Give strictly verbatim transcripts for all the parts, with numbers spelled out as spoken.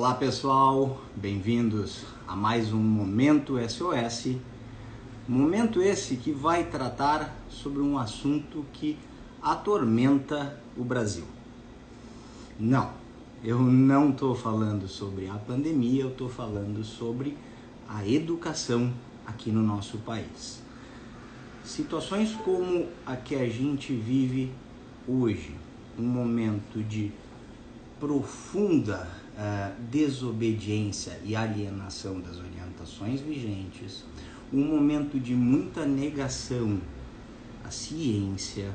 Olá pessoal, bem-vindos a mais um Momento S O S. Momento esse que vai tratar sobre um assunto que atormenta o Brasil. Não, eu não estou falando sobre a pandemia, eu estou falando sobre a educação aqui no nosso país. Situações como a que a gente vive hoje, um momento de profunda uh, desobediência e alienação das orientações vigentes, um momento de muita negação à ciência,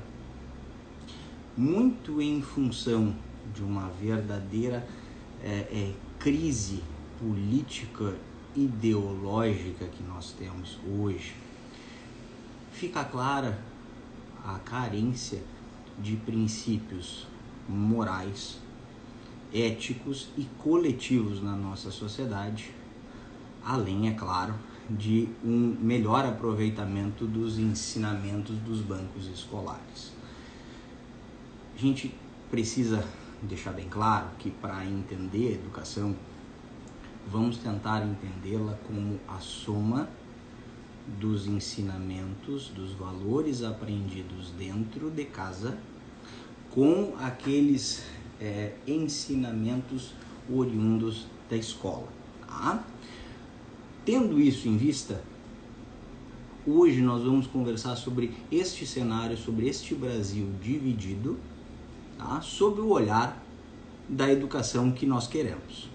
muito em função de uma verdadeira é, é, crise política ideológica que nós temos hoje, fica clara a carência de princípios morais, éticos e coletivos na nossa sociedade, além, é claro, de um melhor aproveitamento dos ensinamentos dos bancos escolares. A gente precisa deixar bem claro que, para entender a educação, vamos tentar entendê-la como a soma dos ensinamentos, dos valores aprendidos dentro de casa, com aqueles é, ensinamentos oriundos da escola. Tá? Tendo isso em vista, hoje nós vamos conversar sobre este cenário, sobre este Brasil dividido, tá? Sob o olhar da educação que nós queremos.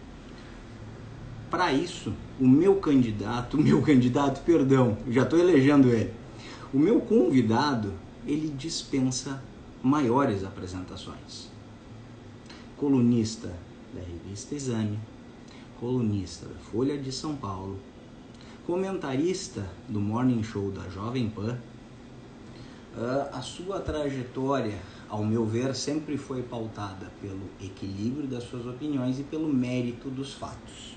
Para isso, o meu candidato, o meu candidato, perdão, já estou elegendo ele, o meu convidado, ele dispensa maiores apresentações. Colunista da revista Exame, colunista da Folha de São Paulo, comentarista do Morning Show da Jovem Pan, a sua trajetória, ao meu ver, sempre foi pautada pelo equilíbrio das suas opiniões e pelo mérito dos fatos.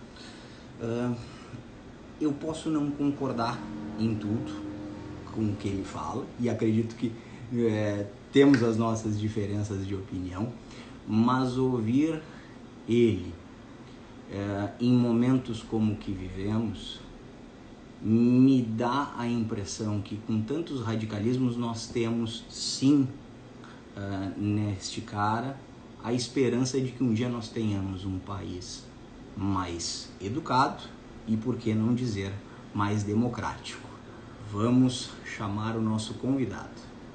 Eu posso não concordar em tudo com o que ele fala, e acredito que é, temos as nossas diferenças de opinião, mas ouvir ele é, em momentos como o que vivemos me dá a impressão que, com tantos radicalismos, nós temos sim uh, neste cara a esperança de que um dia nós tenhamos um país mais educado e, por que não dizer, mais democrático. Vamos chamar o nosso convidado.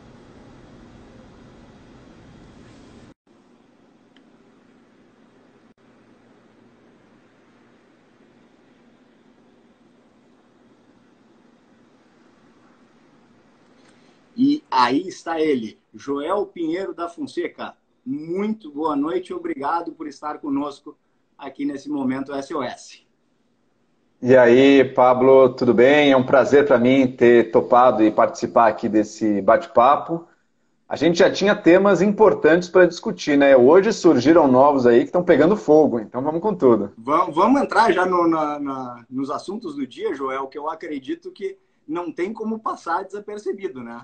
E aí está ele, Joel Pinheiro da Fonseca. Muito boa noite e obrigado por estar conosco aqui nesse Momento S O S. E aí, Pablo, tudo bem? É um prazer para mim ter topado e participar aqui desse bate-papo. A gente já tinha temas importantes para discutir, né? Hoje surgiram novos aí que estão pegando fogo, então vamos com tudo. Vamos, vamos entrar já no, na, na, nos assuntos do dia, Joel, que eu acredito que não tem como passar desapercebido, né?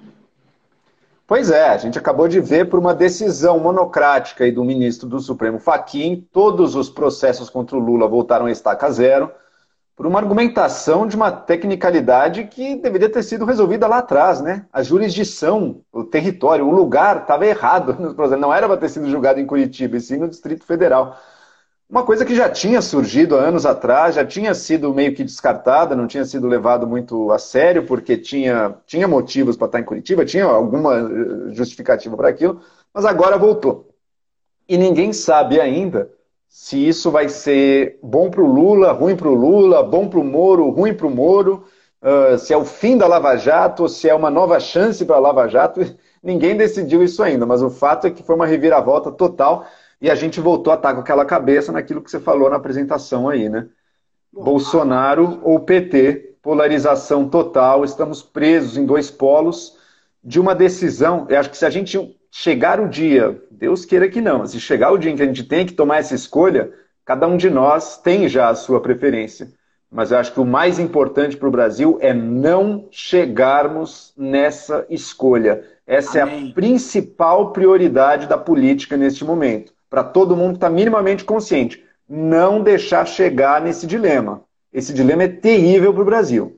Pois é, a gente acabou de ver por uma decisão monocrática aí do ministro do Supremo Fachin, todos os processos contra o Lula voltaram a estaca zero, por uma argumentação de uma tecnicalidade que deveria ter sido resolvida lá atrás, né? A jurisdição, o território, o lugar estava errado nos processos, não era para ter sido julgado em Curitiba, e sim no Distrito Federal. Uma coisa que já tinha surgido há anos atrás, já tinha sido meio que descartada, não tinha sido levado muito a sério, porque tinha, tinha motivos para estar em Curitiba, tinha alguma justificativa para aquilo, mas agora voltou. E ninguém sabe ainda se isso vai ser bom para o Lula, ruim para o Lula, bom para o Moro, ruim para o Moro, uh, se é o fim da Lava Jato, ou se é uma nova chance para a Lava Jato. Ninguém decidiu isso ainda, mas o fato é que foi uma reviravolta total. E a gente voltou a estar com aquela cabeça naquilo que você falou na apresentação aí, né? Bom, Bolsonaro ou P T, polarização total, estamos presos em dois polos de uma decisão. Eu acho que se a gente chegar o dia, Deus queira que não, se chegar o dia em que a gente tem que tomar essa escolha, cada um de nós tem já a sua preferência. Mas eu acho que o mais importante para o Brasil é não chegarmos nessa escolha. Essa Amém. É a principal prioridade da política neste momento. para todo mundo que está minimamente consciente. Não deixar chegar nesse dilema. Esse dilema é terrível para o Brasil.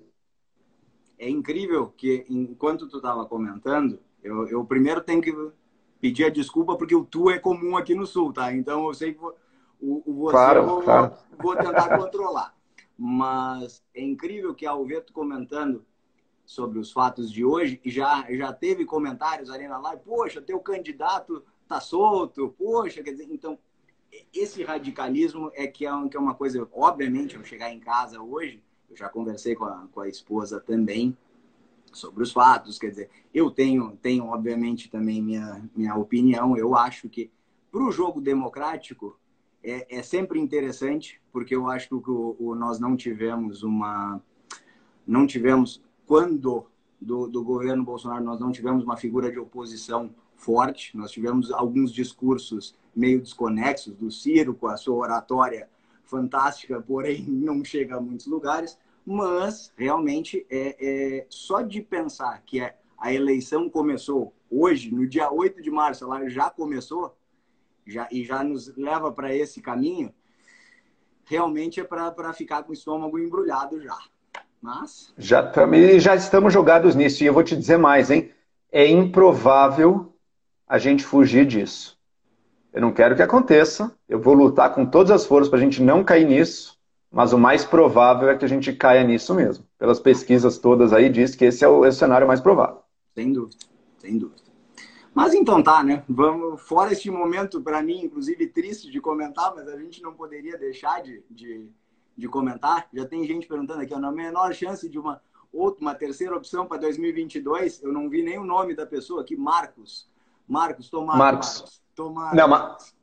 É incrível que, enquanto tu estava comentando, eu, eu primeiro tenho que pedir a desculpa porque o tu é comum aqui no Sul, tá? Então eu sei que o, o você claro, eu vou, claro. vou tentar controlar. Mas é incrível que ao ver tu comentando sobre os fatos de hoje, já, já teve comentários ali na live, poxa, teu candidato tá solto, poxa, quer dizer, então, esse radicalismo é que é, um, que é uma coisa, obviamente, eu chegar em casa hoje, eu já conversei com a, com a esposa também sobre os fatos, quer dizer, eu tenho, tenho obviamente, também minha, minha opinião, eu acho que para o jogo democrático é, é sempre interessante, porque eu acho que o, o, nós não tivemos uma... não tivemos quando do, do governo Bolsonaro nós não tivemos uma figura de oposição forte, nós tivemos alguns discursos meio desconexos do Ciro com a sua oratória fantástica, porém não chega a muitos lugares, mas realmente é, é só de pensar que a, a eleição começou hoje, no dia oito de março, ela já começou já, e já nos leva para esse caminho, realmente é para ficar com o estômago embrulhado já. Mas... Já, tam, já estamos jogados nisso. E eu vou te dizer mais, hein? É improvável a gente fugir disso. Eu não quero que aconteça. Eu vou lutar com todas as forças para a gente não cair nisso. Mas o mais provável é que a gente caia nisso mesmo. Pelas pesquisas todas aí, diz que esse é o, é o cenário mais provável. Sem dúvida, sem dúvida. Mas então tá, né? Vamos, fora este momento, para mim, inclusive, triste de comentar, mas a gente não poderia deixar de... de... de comentar, já tem gente perguntando aqui, na menor chance de uma outra, uma terceira opção para dois mil e vinte e dois, eu não vi nem o nome da pessoa aqui, Marcos. Marcos, tomara, Marcos. Marcos. Tomara. Não, mas...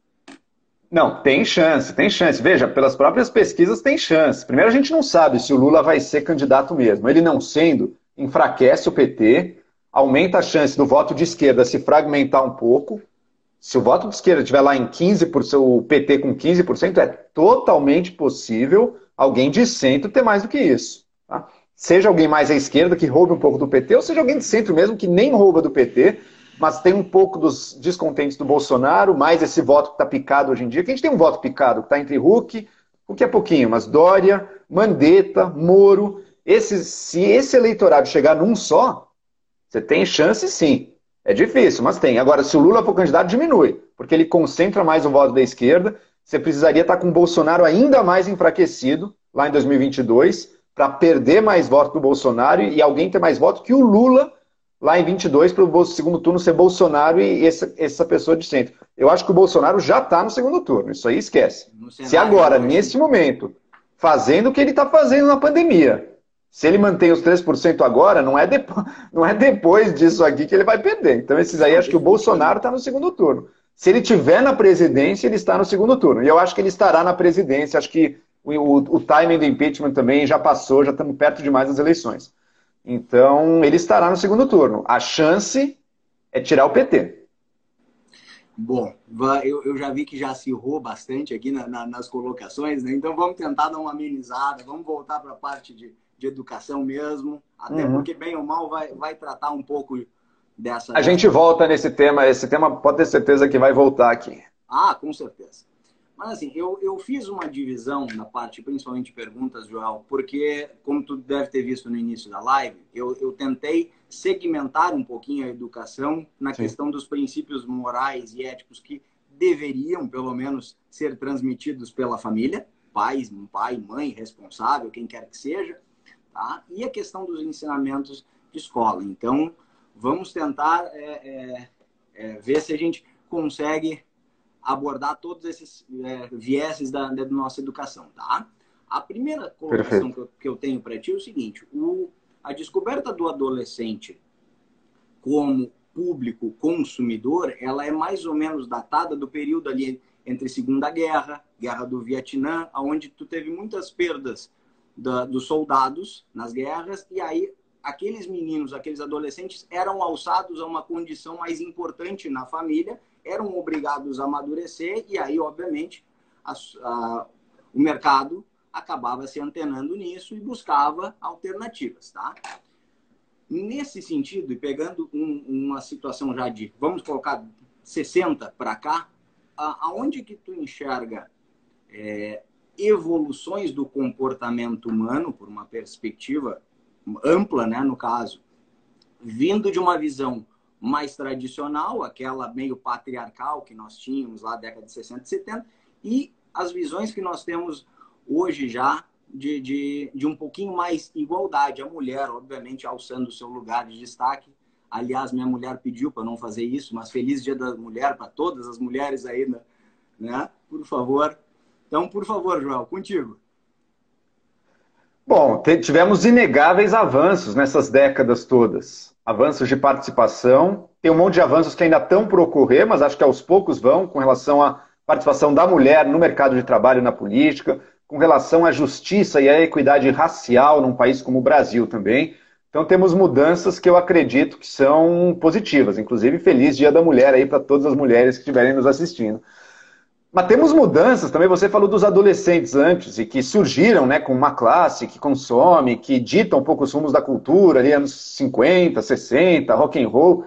não, tem chance, tem chance. Veja, pelas próprias pesquisas tem chance. Primeiro, a gente não sabe se o Lula vai ser candidato mesmo. Ele não sendo, enfraquece o P T, aumenta a chance do voto de esquerda se fragmentar um pouco. Se o voto de esquerda estiver lá em quinze por cento, o P T com quinze por cento, é totalmente possível alguém de centro ter mais do que isso. Tá? Seja alguém mais à esquerda que roube um pouco do P T, ou seja alguém de centro mesmo que nem rouba do P T, mas tem um pouco dos descontentes do Bolsonaro, mais esse voto que está picado hoje em dia, que a gente tem um voto picado que está entre Huck, Huck é pouquinho, mas Dória, Mandetta, Moro, esse, se esse eleitorado chegar num só, você tem chance sim. É difícil, mas tem. Agora, se o Lula for candidato, diminui, porque ele concentra mais o voto da esquerda. Você precisaria estar com o Bolsonaro ainda mais enfraquecido lá em dois mil e vinte e dois para perder mais voto do Bolsonaro e alguém ter mais voto que o Lula lá em vinte e dois para o segundo turno ser Bolsonaro e essa, essa pessoa de centro. Eu acho que o Bolsonaro já está no segundo turno, isso aí esquece. Se agora, nesse momento, fazendo o que ele está fazendo na pandemia, se ele mantém os três por cento agora, não é, depois, não é depois disso aqui que ele vai perder. Então, esses aí, acho que o Bolsonaro está no segundo turno. Se ele estiver na presidência, ele está no segundo turno. E eu acho que ele estará na presidência. Acho que o, o, o timing do impeachment também já passou, já estamos perto demais das eleições. Então, ele estará no segundo turno. A chance é tirar o P T. Bom, eu, eu já vi que já acirrou bastante aqui na, na, nas colocações, né? Então vamos tentar dar uma amenizada, vamos voltar para a parte de... de educação mesmo, até uhum. porque bem ou mal vai, vai tratar um pouco dessa... A dessa... gente volta nesse tema, esse tema pode ter certeza que vai voltar aqui. Ah, com certeza. Mas assim, eu, eu fiz uma divisão na parte, principalmente de perguntas, Joel, porque, como tu deve ter visto no início da live, eu, eu tentei segmentar um pouquinho a educação na Sim. questão dos princípios morais e éticos que deveriam, pelo menos, ser transmitidos pela família, pais, pai, mãe, responsável, quem quer que seja, tá? E a questão dos ensinamentos de escola. Então, vamos tentar é, é, é, ver se a gente consegue abordar todos esses é, vieses da, da nossa educação, tá? A primeira colocação que eu, que eu tenho para ti é o seguinte: o, a descoberta do adolescente como público consumidor, ela é mais ou menos datada do período ali entre Segunda Guerra, Guerra do Vietnã, onde tu teve muitas perdas da, dos soldados nas guerras, e aí aqueles meninos, aqueles adolescentes eram alçados a uma condição mais importante na família, eram obrigados a amadurecer, e aí, obviamente, a, a, o mercado acabava se antenando nisso e buscava alternativas, tá? Nesse sentido, e pegando um, uma situação já de, vamos colocar, sessenta para cá, a, aonde que tu enxerga é, evoluções do comportamento humano, por uma perspectiva ampla, né, no caso, vindo de uma visão mais tradicional, aquela meio patriarcal que nós tínhamos lá na década de sessenta e setenta, e as visões que nós temos hoje já de, de, de um pouquinho mais igualdade. A mulher, obviamente, alçando o seu lugar de destaque. Aliás, minha mulher pediu para não fazer isso, mas feliz Dia da Mulher para todas as mulheres aí, né? Por favor. Então, por favor, Joel, contigo. Bom, tivemos inegáveis avanços nessas décadas todas. Avanços de participação. Tem um monte de avanços que ainda estão por ocorrer, mas acho que aos poucos vão, com relação à participação da mulher no mercado de trabalho e na política, com relação à justiça e à equidade racial num país como o Brasil também. Então temos mudanças que eu acredito que são positivas. Inclusive, feliz Dia da Mulher aí para todas as mulheres que estiverem nos assistindo. Mas temos mudanças também, você falou dos adolescentes antes, e que surgiram, né, com uma classe que consome, que dita um pouco os rumos da cultura, ali anos cinquenta, sessenta, rock and roll.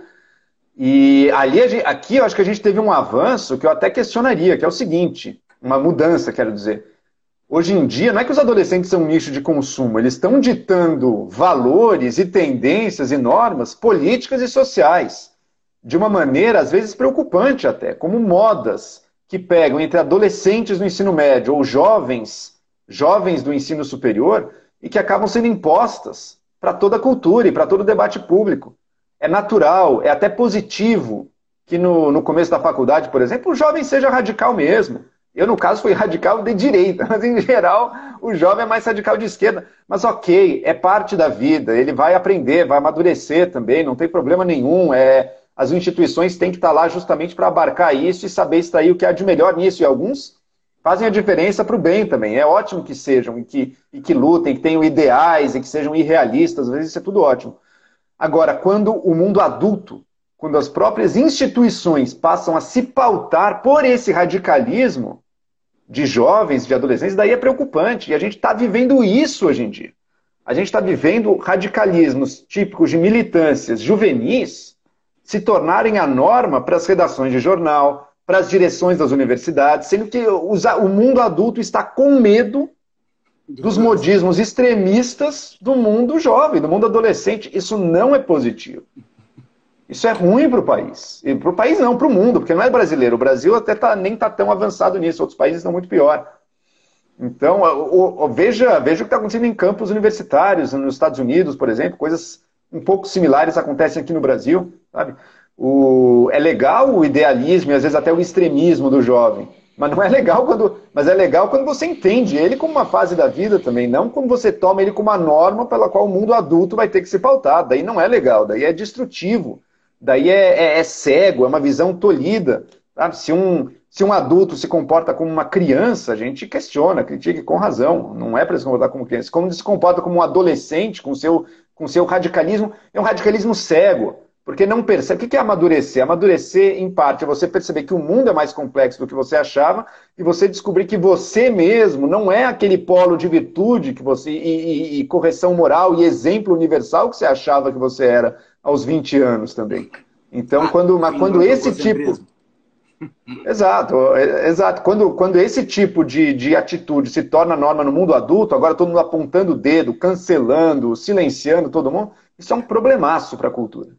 E ali, aqui eu acho que a gente teve um avanço que eu até questionaria, que é o seguinte, uma mudança, quero dizer. Hoje em dia, não é que os adolescentes são um nicho de consumo, eles estão ditando valores e tendências e normas políticas e sociais, de uma maneira, às vezes, preocupante até, como modas que pegam entre adolescentes do ensino médio ou jovens, jovens do ensino superior, e que acabam sendo impostas para toda a cultura e para todo o debate público. É natural, é até positivo que no, no começo da faculdade, por exemplo, o jovem seja radical mesmo. Eu, no caso, fui radical de direita, mas, em geral, o jovem é mais radical de esquerda. Mas, ok, é parte da vida, ele vai aprender, vai amadurecer também, não tem problema nenhum. É, as instituições têm que estar lá justamente para abarcar isso e saber extrair o que há de melhor nisso. E alguns fazem a diferença para o bem também. É ótimo que sejam, e que, e que lutem, que tenham ideais, e que sejam irrealistas, às vezes isso é tudo ótimo. Agora, quando o mundo adulto, quando as próprias instituições passam a se pautar por esse radicalismo de jovens, de adolescentes, daí é preocupante. E a gente está vivendo isso hoje em dia. A gente está vivendo radicalismos típicos de militâncias juvenis se tornarem a norma para as redações de jornal, para as direções das universidades, sendo que o mundo adulto está com medo dos modismos extremistas do mundo jovem, do mundo adolescente. Isso não é positivo. Isso é ruim para o país. E para o país não, para o mundo, porque não é brasileiro. O Brasil até tá, nem está tão avançado nisso, outros países estão muito pior. Então, o, o, veja, veja o que está acontecendo em campos universitários, nos Estados Unidos, por exemplo, coisas um pouco similares acontecem aqui no Brasil. Sabe? O, é legal o idealismo e às vezes até o extremismo do jovem, mas não é legal quando, mas é legal quando você entende ele como uma fase da vida também, não quando você toma ele como uma norma pela qual o mundo adulto vai ter que se pautar. Daí não é legal, daí é destrutivo. Daí é, é, é cego, é uma visão tolhida. Sabe? Se, um, se um adulto se comporta como uma criança, a gente questiona, critica com razão. Não é para se comportar como criança. Como se comporta como um adolescente, com seu, com seu radicalismo, é um radicalismo cego. Porque não percebe. O que é amadurecer? Amadurecer, em parte, é você perceber que o mundo é mais complexo do que você achava e você descobrir que você mesmo não é aquele polo de virtude que você, e, e, e correção moral e exemplo universal que você achava que você era aos vinte anos também. Então, ah, quando, mas quando esse tipo... Exato, exato. Quando, quando esse tipo de, de atitude se torna norma no mundo adulto, agora todo mundo apontando o dedo, cancelando, silenciando todo mundo, isso é um problemaço para a cultura.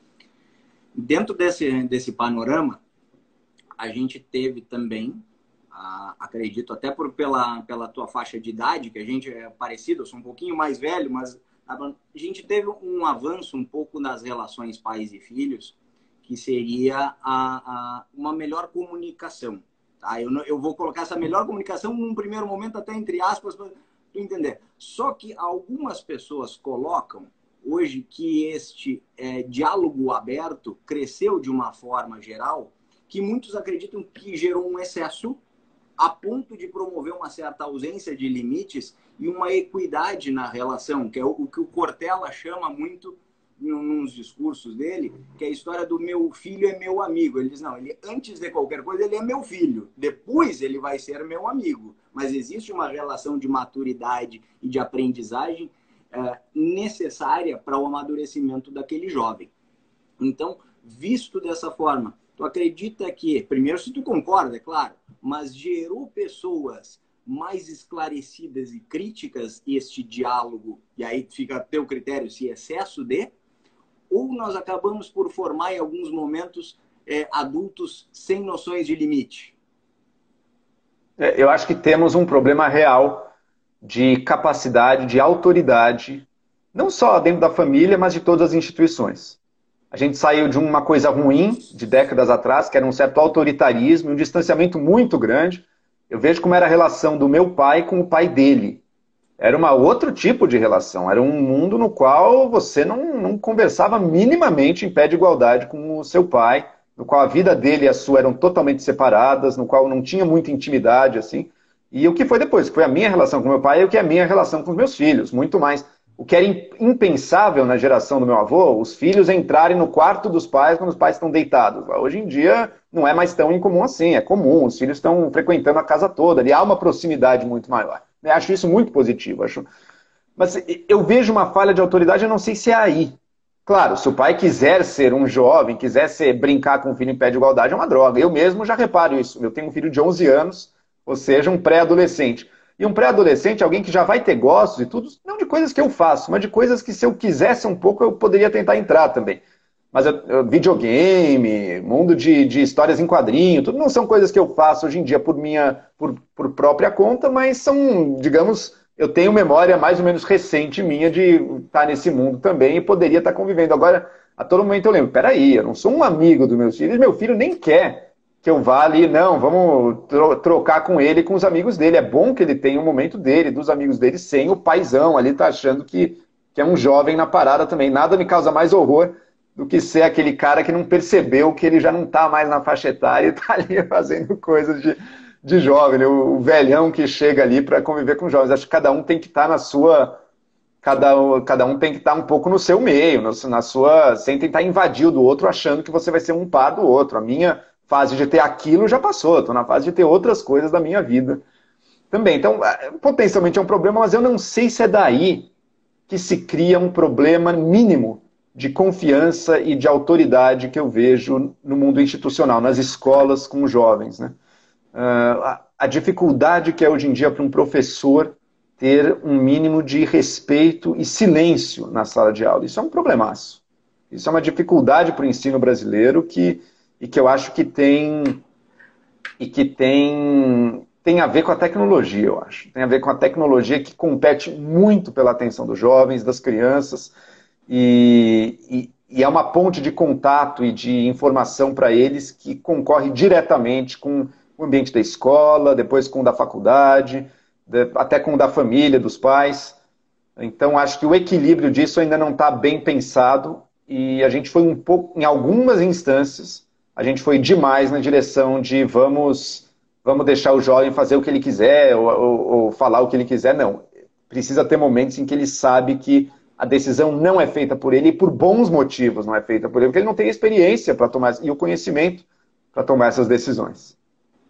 Dentro desse, desse panorama, a gente teve também, ah, acredito, até por, pela, pela tua faixa de idade, que a gente é parecido, eu sou um pouquinho mais velho, mas a gente teve um avanço um pouco nas relações pais e filhos, que seria a, a, uma melhor comunicação. Tá? Eu, eu vou colocar essa melhor comunicação num primeiro momento, até entre aspas, para tu entender. Só que algumas pessoas colocam hoje que este é, diálogo aberto cresceu de uma forma geral que muitos acreditam que gerou um excesso a ponto de promover uma certa ausência de limites e uma equidade na relação, que é o, o que o Cortella chama muito nos discursos dele, que é a história do meu filho é meu amigo. Ele diz, não, ele, antes de qualquer coisa, ele é meu filho. Depois ele vai ser meu amigo. Mas existe uma relação de maturidade e de aprendizagem é, necessária para o amadurecimento daquele jovem. Então, visto dessa forma, Tu acredita que, primeiro, se tu concorda, é claro, mas gerou pessoas mais esclarecidas e críticas este diálogo, e aí fica a teu critério se excesso de, ou nós acabamos por formar em alguns momentos é, adultos sem noções de limite? É, eu acho que temos um problema real de capacidade, de autoridade, não só dentro da família, mas de todas as instituições. A gente saiu de uma coisa ruim, de décadas atrás, que era um certo autoritarismo, um distanciamento muito grande. Eu vejo como era a relação do meu pai com o pai dele. Era um outro tipo de relação. Era um mundo no qual você não, não conversava minimamente em pé de igualdade com o seu pai, no qual a vida dele e a sua eram totalmente separadas, no qual não tinha muita intimidade, assim. E o que foi depois? Que foi a minha relação com meu pai e o que é a minha relação com os meus filhos, muito mais. O que era impensável na geração do meu avô, os filhos entrarem no quarto dos pais quando os pais estão deitados. Hoje em dia não é mais tão incomum assim, é comum, os filhos estão frequentando a casa toda, ali há uma proximidade muito maior. Eu acho isso muito positivo. Acho... Mas eu vejo uma falha de autoridade, eu não sei se é aí. Claro, se o pai quiser ser um jovem, quiser ser, brincar com o filho em pé de igualdade, é uma droga. Eu mesmo já reparo isso. Eu tenho um filho de onze anos, ou seja, um pré-adolescente. E um pré-adolescente é alguém que já vai ter gostos e tudo, não de coisas que eu faço, mas de coisas que se eu quisesse um pouco eu poderia tentar entrar também. Mas eu, eu, videogame, mundo de, de histórias em quadrinho, tudo não são coisas que eu faço hoje em dia por minha, por, por própria conta, mas são, digamos, eu tenho memória mais ou menos recente minha de estar nesse mundo também e poderia estar convivendo. Agora, a todo momento eu lembro, peraí, eu não sou um amigo dos meus filhos, meu filho nem quer que eu vá ali, não, vamos tro trocar com ele, com os amigos dele. É bom que ele tenha um momento dele, dos amigos dele, sem o paizão ali, tá achando que, que é um jovem na parada também. Nada me causa mais horror do que ser aquele cara que não percebeu que ele já não tá mais na faixa etária e tá ali fazendo coisas de, de jovem, o, o velhão que chega ali para conviver com jovens. Acho que cada um tem que estar tá na sua... Cada, cada um tem que estar tá um pouco no seu meio, no, na sua, sem tentar invadir o do outro achando que você vai ser um par do outro. A minha fase de ter aquilo já passou, estou na fase de ter outras coisas da minha vida também. Então, potencialmente é um problema, mas eu não sei se é daí que se cria um problema mínimo de confiança e de autoridade que eu vejo no mundo institucional, nas escolas com os jovens, né? Uh, a, a dificuldade que é hoje em dia para um professor ter um mínimo de respeito e silêncio na sala de aula. Isso é um problemaço. Isso é uma dificuldade para o ensino brasileiro que, e que eu acho que tem, e que tem, tem a ver com a tecnologia, eu acho. Tem a ver com a tecnologia que compete muito pela atenção dos jovens, das crianças, e, e, e é uma ponte de contato e de informação para eles que concorre diretamente com o ambiente da escola, depois com o da faculdade, até com o da família, dos pais. Então, acho que o equilíbrio disso ainda não está bem pensado e a gente foi um pouco, em algumas instâncias, a gente foi demais na direção de vamos, vamos deixar o jovem fazer o que ele quiser ou, ou, ou falar o que ele quiser. Não, precisa ter momentos em que ele sabe que a decisão não é feita por ele e por bons motivos não é feita por ele, porque ele não tem experiência para tomar e o conhecimento para tomar essas decisões.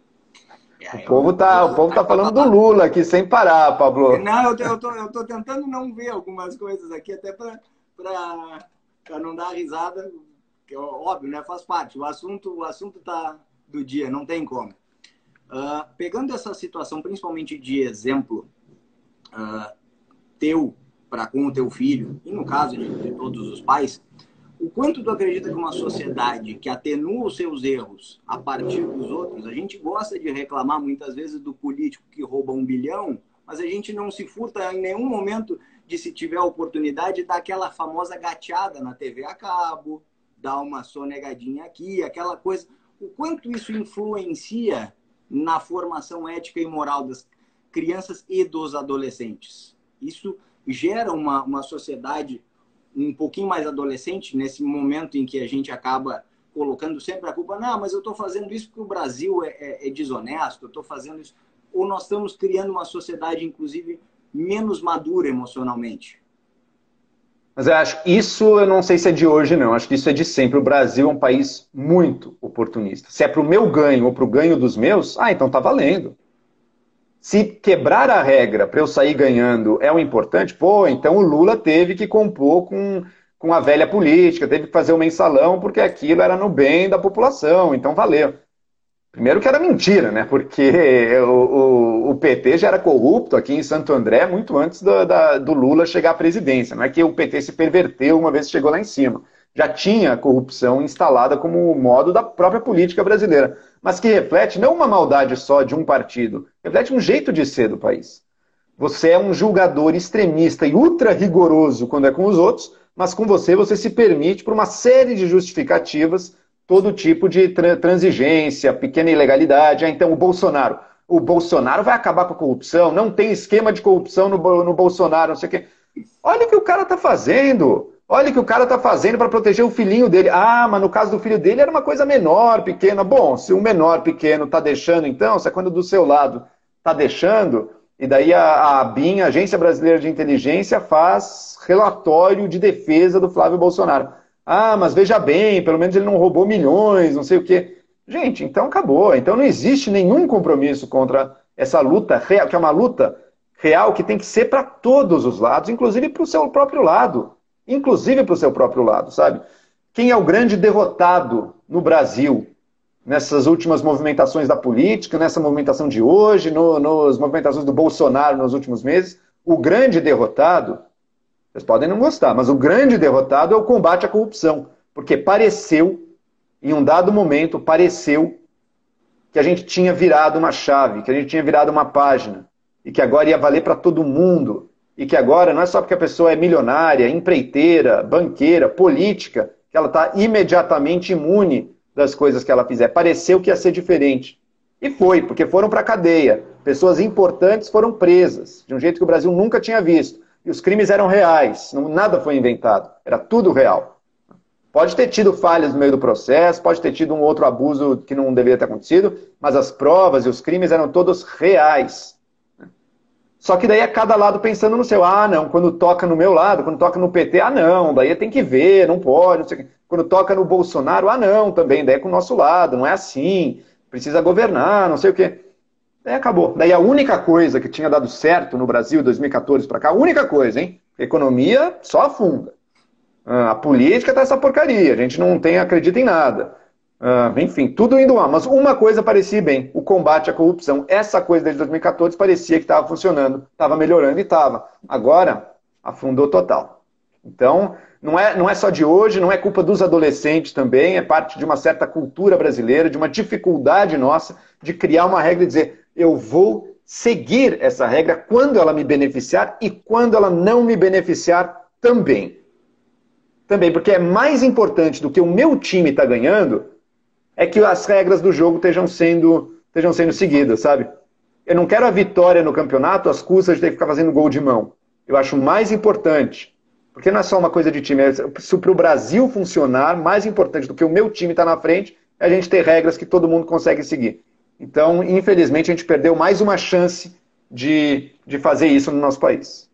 O povo tá, o povo tá falando do Lula aqui sem parar, Pablo. Não, eu tô, eu tô, eu tô tentando não ver algumas coisas aqui, até para não dar risada, que é óbvio, né? Faz parte. O assunto, o assunto tá do dia, não tem como. Uh, pegando essa situação, principalmente de exemplo uh, teu para com o teu filho, e no caso de, de todos os pais, o quanto tu acredita que uma sociedade que atenua os seus erros a partir dos outros, a gente gosta de reclamar muitas vezes do político que rouba um bilhão, mas a gente não se furta em nenhum momento de, se tiver a oportunidade, dar aquela famosa gateada na T V a cabo, dar uma sonegadinha aqui, aquela coisa. O quanto isso influencia na formação ética e moral das crianças e dos adolescentes? Isso gera uma, uma sociedade um pouquinho mais adolescente, nesse momento em que a gente acaba colocando sempre a culpa, não, mas eu estou fazendo isso porque o Brasil é, é, é desonesto, eu estou fazendo isso. Ou nós estamos criando uma sociedade, inclusive, menos madura emocionalmente? Mas eu acho que isso, eu não sei se é de hoje, não. Acho que isso é de sempre. O Brasil é um país muito oportunista. Se é para o meu ganho ou para o ganho dos meus, ah, então tá valendo. Se quebrar a regra para eu sair ganhando é o importante, pô, então o Lula teve que compor com, com a velha política, teve que fazer o mensalão porque aquilo era no bem da população, então valeu. Primeiro que era mentira, né? Porque o, o, o P T já era corrupto aqui em Santo André muito antes do, da, do Lula chegar à presidência. Não é que o P T se perverteu uma vez que chegou lá em cima. Já tinha corrupção instalada como modo da própria política brasileira. Mas que reflete não uma maldade só de um partido, reflete um jeito de ser do país. Você é um julgador extremista e ultra rigoroso quando é com os outros, mas com você, você se permite, por uma série de justificativas, todo tipo de tra transigência, pequena ilegalidade. Ah, então o Bolsonaro. O Bolsonaro vai acabar com a corrupção, não tem esquema de corrupção no, no Bolsonaro, não sei o quê. Olha o que o cara está fazendo. Olha o que o cara está fazendo para proteger o filhinho dele. Ah, mas no caso do filho dele era uma coisa menor, pequena. Bom, se o menor pequeno está deixando, então, se é quando do seu lado está deixando, e daí a, a BIM, a Agência Brasileira de Inteligência, faz relatório de defesa do Flávio Bolsonaro. Ah, mas veja bem, pelo menos ele não roubou milhões, não sei o quê. Gente, então acabou. Então não existe nenhum compromisso contra essa luta real, que é uma luta real que tem que ser para todos os lados, inclusive para o seu próprio lado. Inclusive para o seu próprio lado, sabe? Quem é o grande derrotado no Brasil nessas últimas movimentações da política, nessa movimentação de hoje, no, nas movimentações do Bolsonaro nos últimos meses? O grande derrotado, vocês podem não gostar, mas o grande derrotado é o combate à corrupção. Porque pareceu, em um dado momento, pareceu que a gente tinha virado uma chave, que a gente tinha virado uma página, e que agora ia valer para todo mundo. E que agora não é só porque a pessoa é milionária, empreiteira, banqueira, política, que ela está imediatamente imune das coisas que ela fizer. Pareceu que ia ser diferente. E foi, porque foram para a cadeia. Pessoas importantes foram presas, de um jeito que o Brasil nunca tinha visto. E os crimes eram reais, não, nada foi inventado, era tudo real. Pode ter tido falhas no meio do processo, pode ter tido um outro abuso que não deveria ter acontecido, mas as provas e os crimes eram todos reais. Só que daí é cada lado pensando no seu. Ah, não, quando toca no meu lado, quando toca no P T, ah, não, daí tem que ver, não pode, não sei o quê. Quando toca no Bolsonaro, ah, não, também, daí é com o nosso lado, não é assim, precisa governar, não sei o quê. Daí acabou. Daí a única coisa que tinha dado certo no Brasil, dois mil e quatorze para cá, a única coisa, hein? A economia só afunda. A política tá essa porcaria, a gente não tem, acredita em nada. Uh, enfim, tudo indo lá. Mas uma coisa parecia bem, o combate à corrupção. Essa coisa desde dois mil e quatorze parecia que estava funcionando, estava melhorando e estava. Agora, afundou total. Então, não é, não é só de hoje, não é culpa dos adolescentes também, é parte de uma certa cultura brasileira, de uma dificuldade nossa de criar uma regra e dizer, eu vou seguir essa regra quando ela me beneficiar e quando ela não me beneficiar também. Também, porque é mais importante do que o meu time está ganhando, é que as regras do jogo estejam sendo, estejam sendo seguidas, sabe? Eu não quero a vitória no campeonato às custas de ter que ficar fazendo gol de mão. Eu acho mais importante, porque não é só uma coisa de time, é, se para o Brasil funcionar, mais importante do que o meu time estar tá na frente, é a gente ter regras que todo mundo consegue seguir. Então, infelizmente, a gente perdeu mais uma chance de, de fazer isso no nosso país.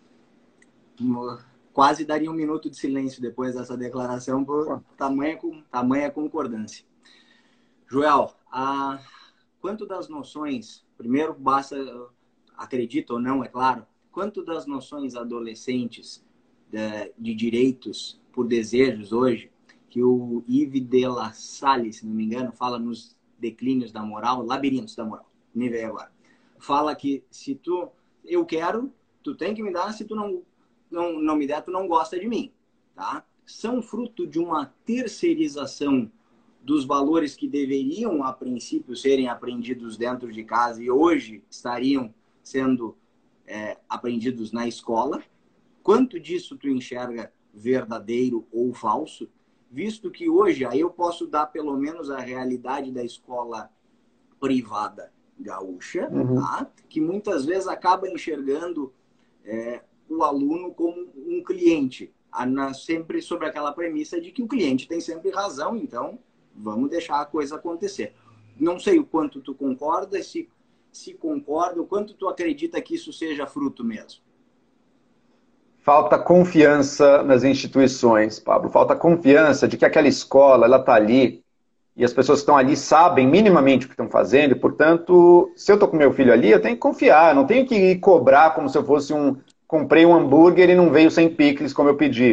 Quase daria um minuto de silêncio depois dessa declaração por tamanha, tamanha concordância. Joel, a, quanto das noções, primeiro basta, acredita ou não, é claro, quanto das noções adolescentes de, de direitos por desejos hoje, que o Yves de La Salle, se não me engano, fala nos declínios da moral, labirintos da moral, me veio agora, fala que se tu, eu quero, tu tem que me dar, se tu não, não, não me der, tu não gosta de mim, tá? São fruto de uma terceirização dos valores que deveriam, a princípio, serem aprendidos dentro de casa e hoje estariam sendo é, aprendidos na escola. Quanto disso tu enxerga verdadeiro ou falso? Visto que hoje, aí eu posso dar pelo menos a realidade da escola privada gaúcha, uhum. tá? Que muitas vezes acaba enxergando é, o aluno como um cliente, sempre sobre aquela premissa de que o cliente tem sempre razão, então vamos deixar a coisa acontecer. Não sei o quanto tu concorda, se, se concorda, o quanto tu acredita que isso seja fruto mesmo. Falta confiança nas instituições, Pablo. Falta confiança de que aquela escola, ela está ali, e as pessoas que estão ali sabem minimamente o que estão fazendo, e, portanto, se eu estou com meu filho ali, eu tenho que confiar, não tenho que ir cobrar como se eu fosse um... Comprei um hambúrguer e não veio sem picles como eu pedi.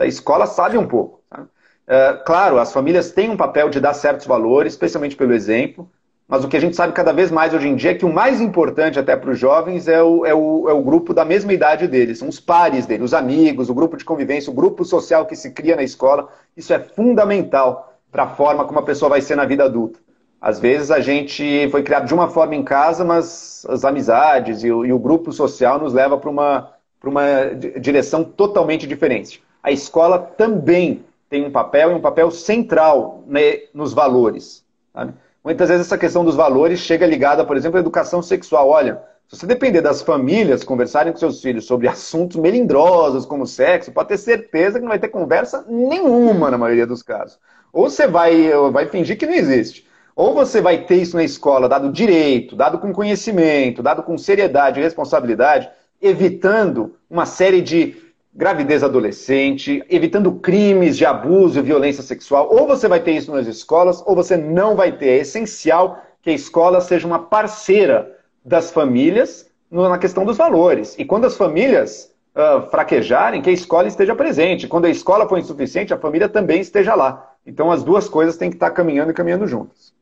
A escola sabe um pouco. Tá? É, claro, as famílias têm um papel de dar certos valores, especialmente pelo exemplo, mas o que a gente sabe cada vez mais hoje em dia é que o mais importante até para os jovens é o, é, o, é o grupo da mesma idade deles, são os pares deles, os amigos, o grupo de convivência, o grupo social que se cria na escola. Isso é fundamental para a forma como a pessoa vai ser na vida adulta. Às vezes a gente foi criado de uma forma em casa, mas as amizades e o, e o grupo social nos leva para uma, para uma direção totalmente diferente. A escola também tem um papel, e um papel central, né, nos valores. Sabe? Muitas vezes essa questão dos valores chega ligada, por exemplo, à educação sexual. Olha, se você depender das famílias conversarem com seus filhos sobre assuntos melindrosos como sexo, pode ter certeza que não vai ter conversa nenhuma na maioria dos casos. Ou você vai, vai fingir que não existe. Ou você vai ter isso na escola dado direito, dado com conhecimento, dado com seriedade e responsabilidade, evitando uma série de gravidez adolescente, evitando crimes de abuso e violência sexual. Ou você vai ter isso nas escolas, ou você não vai ter. É essencial que a escola seja uma parceira das famílias na questão dos valores. E quando as famílias uh, fraquejarem, que a escola esteja presente. Quando a escola for insuficiente, a família também esteja lá. Então as duas coisas têm que estar caminhando e caminhando juntas.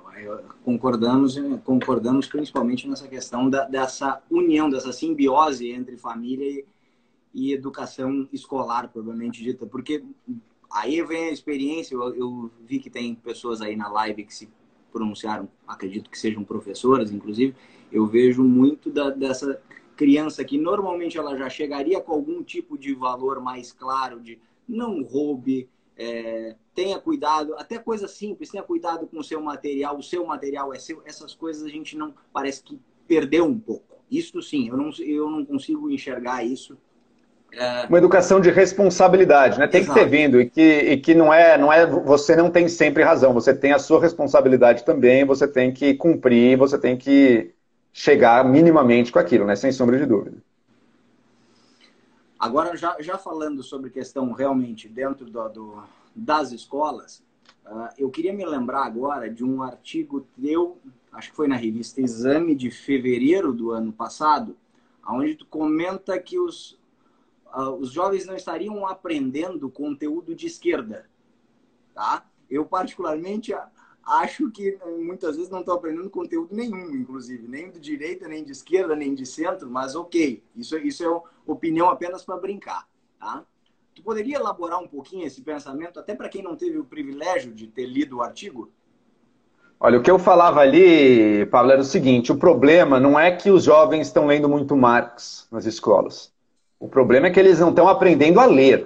Concordamos, concordamos principalmente nessa questão da, dessa união, dessa simbiose entre família e e educação escolar, provavelmente dita, porque aí vem a experiência, eu, eu vi que tem pessoas aí na live que se pronunciaram, acredito que sejam professoras, inclusive, eu vejo muito da, dessa criança que normalmente ela já chegaria com algum tipo de valor mais claro, de não roube, é, tenha cuidado, até coisa simples, tenha cuidado com o seu material, o seu material é seu, essas coisas a gente não, parece que perdeu um pouco. Isso sim, eu não, eu não consigo enxergar isso. Uma educação de responsabilidade, né? Tem Exato. Que ter vindo, e que, e que não, é, não é, você não tem sempre razão, você tem a sua responsabilidade também, você tem que cumprir, você tem que chegar minimamente com aquilo, né? Sem sombra de dúvida. Agora, já, já falando sobre questão realmente dentro do, do, das escolas, uh, eu queria me lembrar agora de um artigo teu, acho que foi na revista Exame de fevereiro do ano passado, onde tu comenta que os Uh, os jovens não estariam aprendendo conteúdo de esquerda, tá? Eu, particularmente, acho que muitas vezes não estou aprendendo conteúdo nenhum, inclusive, nem de direita, nem de esquerda, nem de centro, mas ok, isso, isso é opinião apenas para brincar, tá? Tu poderia elaborar um pouquinho esse pensamento, até para quem não teve o privilégio de ter lido o artigo? Olha, o que eu falava ali, Pablo, era o seguinte, o problema não é que os jovens estão lendo muito Marx nas escolas. O problema é que eles não estão aprendendo a ler.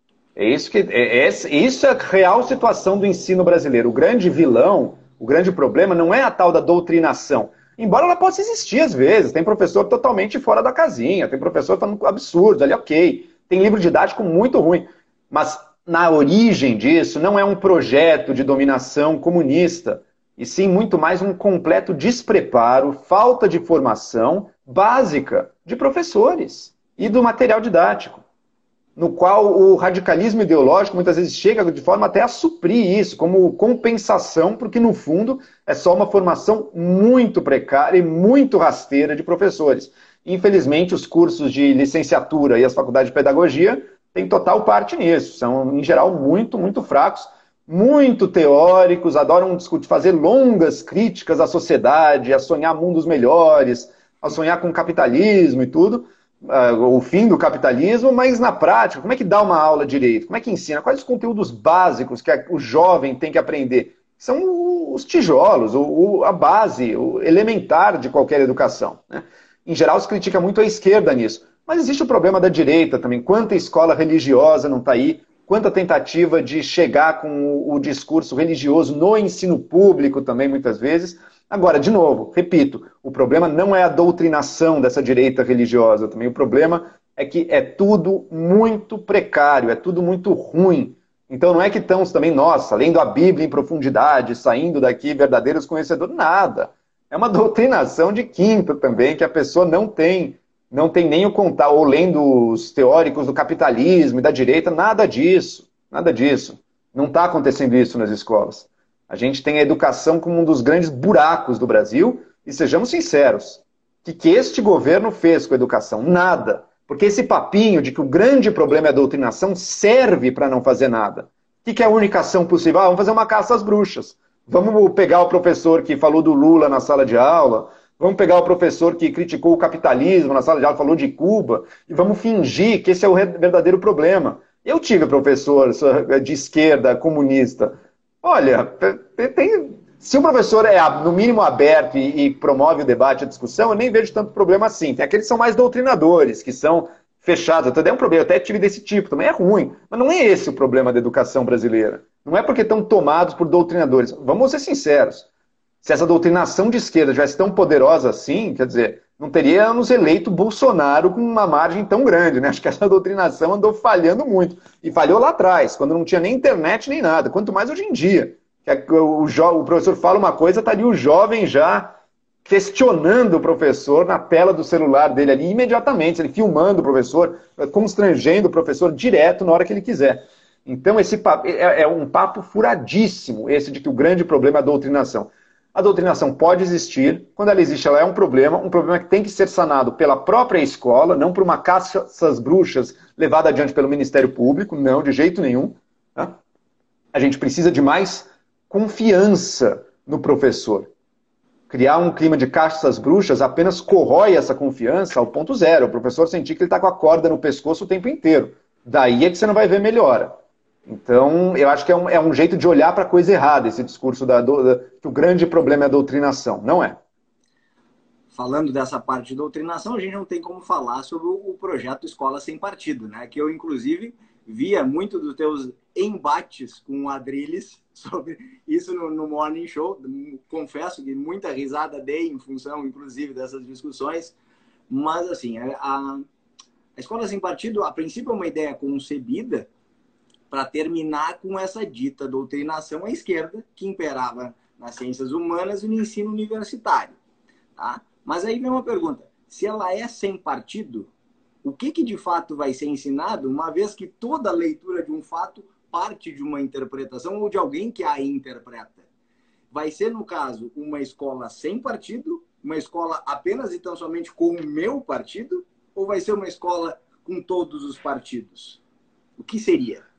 É isso, que, é, é, isso é a real situação do ensino brasileiro. O grande vilão, o grande problema não é a tal da doutrinação. Embora ela possa existir às vezes. Tem professor totalmente fora da casinha, tem professor falando absurdo ali, ok. Tem livro didático muito ruim. Mas na origem disso não é um projeto de dominação comunista, e sim muito mais um completo despreparo, falta de formação básica de professores e do material didático, no qual o radicalismo ideológico muitas vezes chega de forma até a suprir isso, como compensação, porque no fundo é só uma formação muito precária e muito rasteira de professores. Infelizmente, os cursos de licenciatura e as faculdades de pedagogia têm total parte nisso, são em geral muito, muito fracos, muito teóricos, adoram discutir, fazer longas críticas à sociedade, a sonhar mundos melhores, a sonhar com o capitalismo e tudo, Uh, o fim do capitalismo, mas na prática, como é que dá uma aula direito? Como é que ensina? Quais os conteúdos básicos que a, o jovem tem que aprender? São os tijolos, o, o, a base, o elementar de qualquer educação, né? Em geral, se critica muito a esquerda nisso. Mas existe o problema da direita também. Quanta escola religiosa não está aí? Quanta tentativa de chegar com o, o discurso religioso no ensino público também, muitas vezes. Agora, de novo, repito, o problema não é a doutrinação dessa direita religiosa também. O problema é que é tudo muito precário, é tudo muito ruim. Então não é que estamos também, nossa, lendo a Bíblia em profundidade, saindo daqui verdadeiros conhecedores, nada. É uma doutrinação de quinta também, que a pessoa não tem, não tem nem o contar, ou lendo os teóricos do capitalismo e da direita, nada disso, nada disso. Não está acontecendo isso nas escolas. A gente tem a educação como um dos grandes buracos do Brasil, e sejamos sinceros, o que, que este governo fez com a educação? Nada. Porque esse papinho de que o grande problema é a doutrinação serve para não fazer nada. O que é a única ação possível? Ah, vamos fazer uma caça às bruxas. Vamos pegar o professor que falou do Lula na sala de aula, vamos pegar o professor que criticou o capitalismo na sala de aula, falou de Cuba, e vamos fingir que esse é o verdadeiro problema. Eu tive professor de esquerda, comunista. Olha, tem, se o professor é no mínimo aberto e, e promove o debate, a discussão, eu nem vejo tanto problema assim. Tem aqueles que são mais doutrinadores, que são fechados. Até é um problema, eu até tive desse tipo, também é ruim. Mas não é esse o problema da educação brasileira. Não é porque estão tomados por doutrinadores. Vamos ser sinceros. Se essa doutrinação de esquerda tivesse tão poderosa assim, quer dizer, não teríamos eleito Bolsonaro com uma margem tão grande, né? Acho que essa doutrinação andou falhando muito. E falhou lá atrás, quando não tinha nem internet nem nada. Quanto mais hoje em dia. O, o professor fala uma coisa, está ali o jovem já questionando o professor na tela do celular dele ali, imediatamente, ele filmando o professor, constrangendo o professor direto na hora que ele quiser. Então esse papo, é, é um papo furadíssimo, esse de que o grande problema é a doutrinação. A doutrinação pode existir, quando ela existe ela é um problema, um problema que tem que ser sanado pela própria escola, não por uma caça às bruxas levada adiante pelo Ministério Público, não, de jeito nenhum. Tá? A gente precisa de mais confiança no professor. Criar um clima de caça às bruxas apenas corrói essa confiança ao ponto zero. O professor sentir que ele está com a corda no pescoço o tempo inteiro. Daí é que você não vai ver melhora. Então, eu acho que é um, é um jeito de olhar para a coisa errada, esse discurso da, do, da, que o grande problema é a doutrinação. Não é. Falando dessa parte de doutrinação, a gente não tem como falar sobre o projeto Escola Sem Partido, né? Que eu, inclusive, via muito dos teus embates com o Adrilles sobre isso no, no Morning Show. Confesso que muita risada dei em função, inclusive, dessas discussões. Mas, assim, a, a Escola Sem Partido, a princípio, é uma ideia concebida para terminar com essa dita doutrinação à esquerda que imperava nas ciências humanas e no ensino universitário. Tá? Mas aí vem uma pergunta. Se ela é sem partido, o que, que de fato vai ser ensinado, uma vez que toda leitura de um fato parte de uma interpretação ou de alguém que a interpreta? Vai ser, no caso, uma escola sem partido, uma escola apenas e tão somente com o meu partido, ou vai ser uma escola com todos os partidos? O que seria?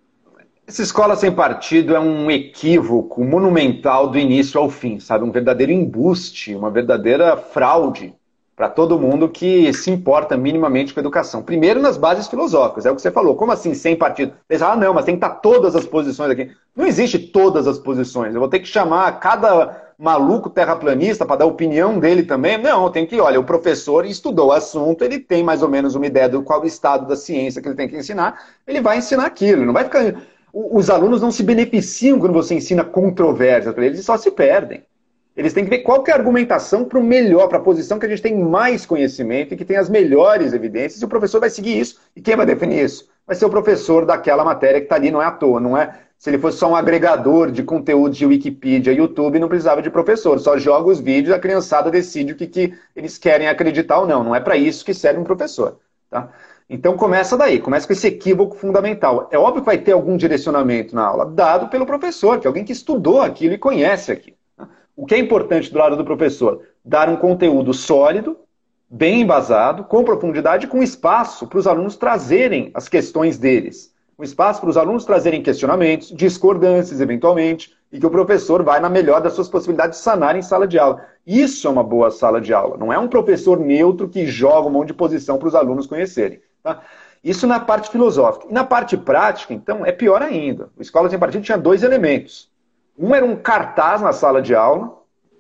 Essa escola sem partido é um equívoco monumental do início ao fim, sabe? Um verdadeiro embuste, uma verdadeira fraude para todo mundo que se importa minimamente com a educação. Primeiro, nas bases filosóficas, é o que você falou. Como assim, sem partido? Você fala, ah, não, mas tem que estar todas as posições aqui. Não existe todas as posições. Eu vou ter que chamar cada maluco terraplanista para dar a opinião dele também. Não, eu tenho que, olha, o professor estudou o assunto, ele tem mais ou menos uma ideia do qual o estado da ciência que ele tem que ensinar, ele vai ensinar aquilo, não vai ficar... Os alunos não se beneficiam quando você ensina controvérsias para eles, eles só se perdem. Eles têm que ver qual que é a argumentação para o melhor, para a posição que a gente tem mais conhecimento e que tem as melhores evidências, e o professor vai seguir isso. E quem vai definir isso? Vai ser o professor daquela matéria que está ali, não é à toa, não é? Se ele fosse só um agregador de conteúdos de Wikipedia, YouTube, não precisava de professor, só joga os vídeos, a criançada decide o que, que eles querem acreditar ou não. Não é para isso que serve um professor, tá? Então começa daí, começa com esse equívoco fundamental. É óbvio que vai ter algum direcionamento na aula, dado pelo professor, que é alguém que estudou aquilo e conhece aquilo. O que é importante do lado do professor? Dar um conteúdo sólido, bem embasado, com profundidade, com espaço para os alunos trazerem as questões deles. Um espaço para os alunos trazerem questionamentos, discordâncias, eventualmente, e que o professor vai, na melhor das suas possibilidades, sanar em sala de aula. Isso é uma boa sala de aula. Não é um professor neutro que joga um monte de posição para os alunos conhecerem. Tá? Isso na parte filosófica. E na parte prática, então, é pior ainda. O Escola Sem Partido tinha dois elementos. Um era um cartaz na sala de aula.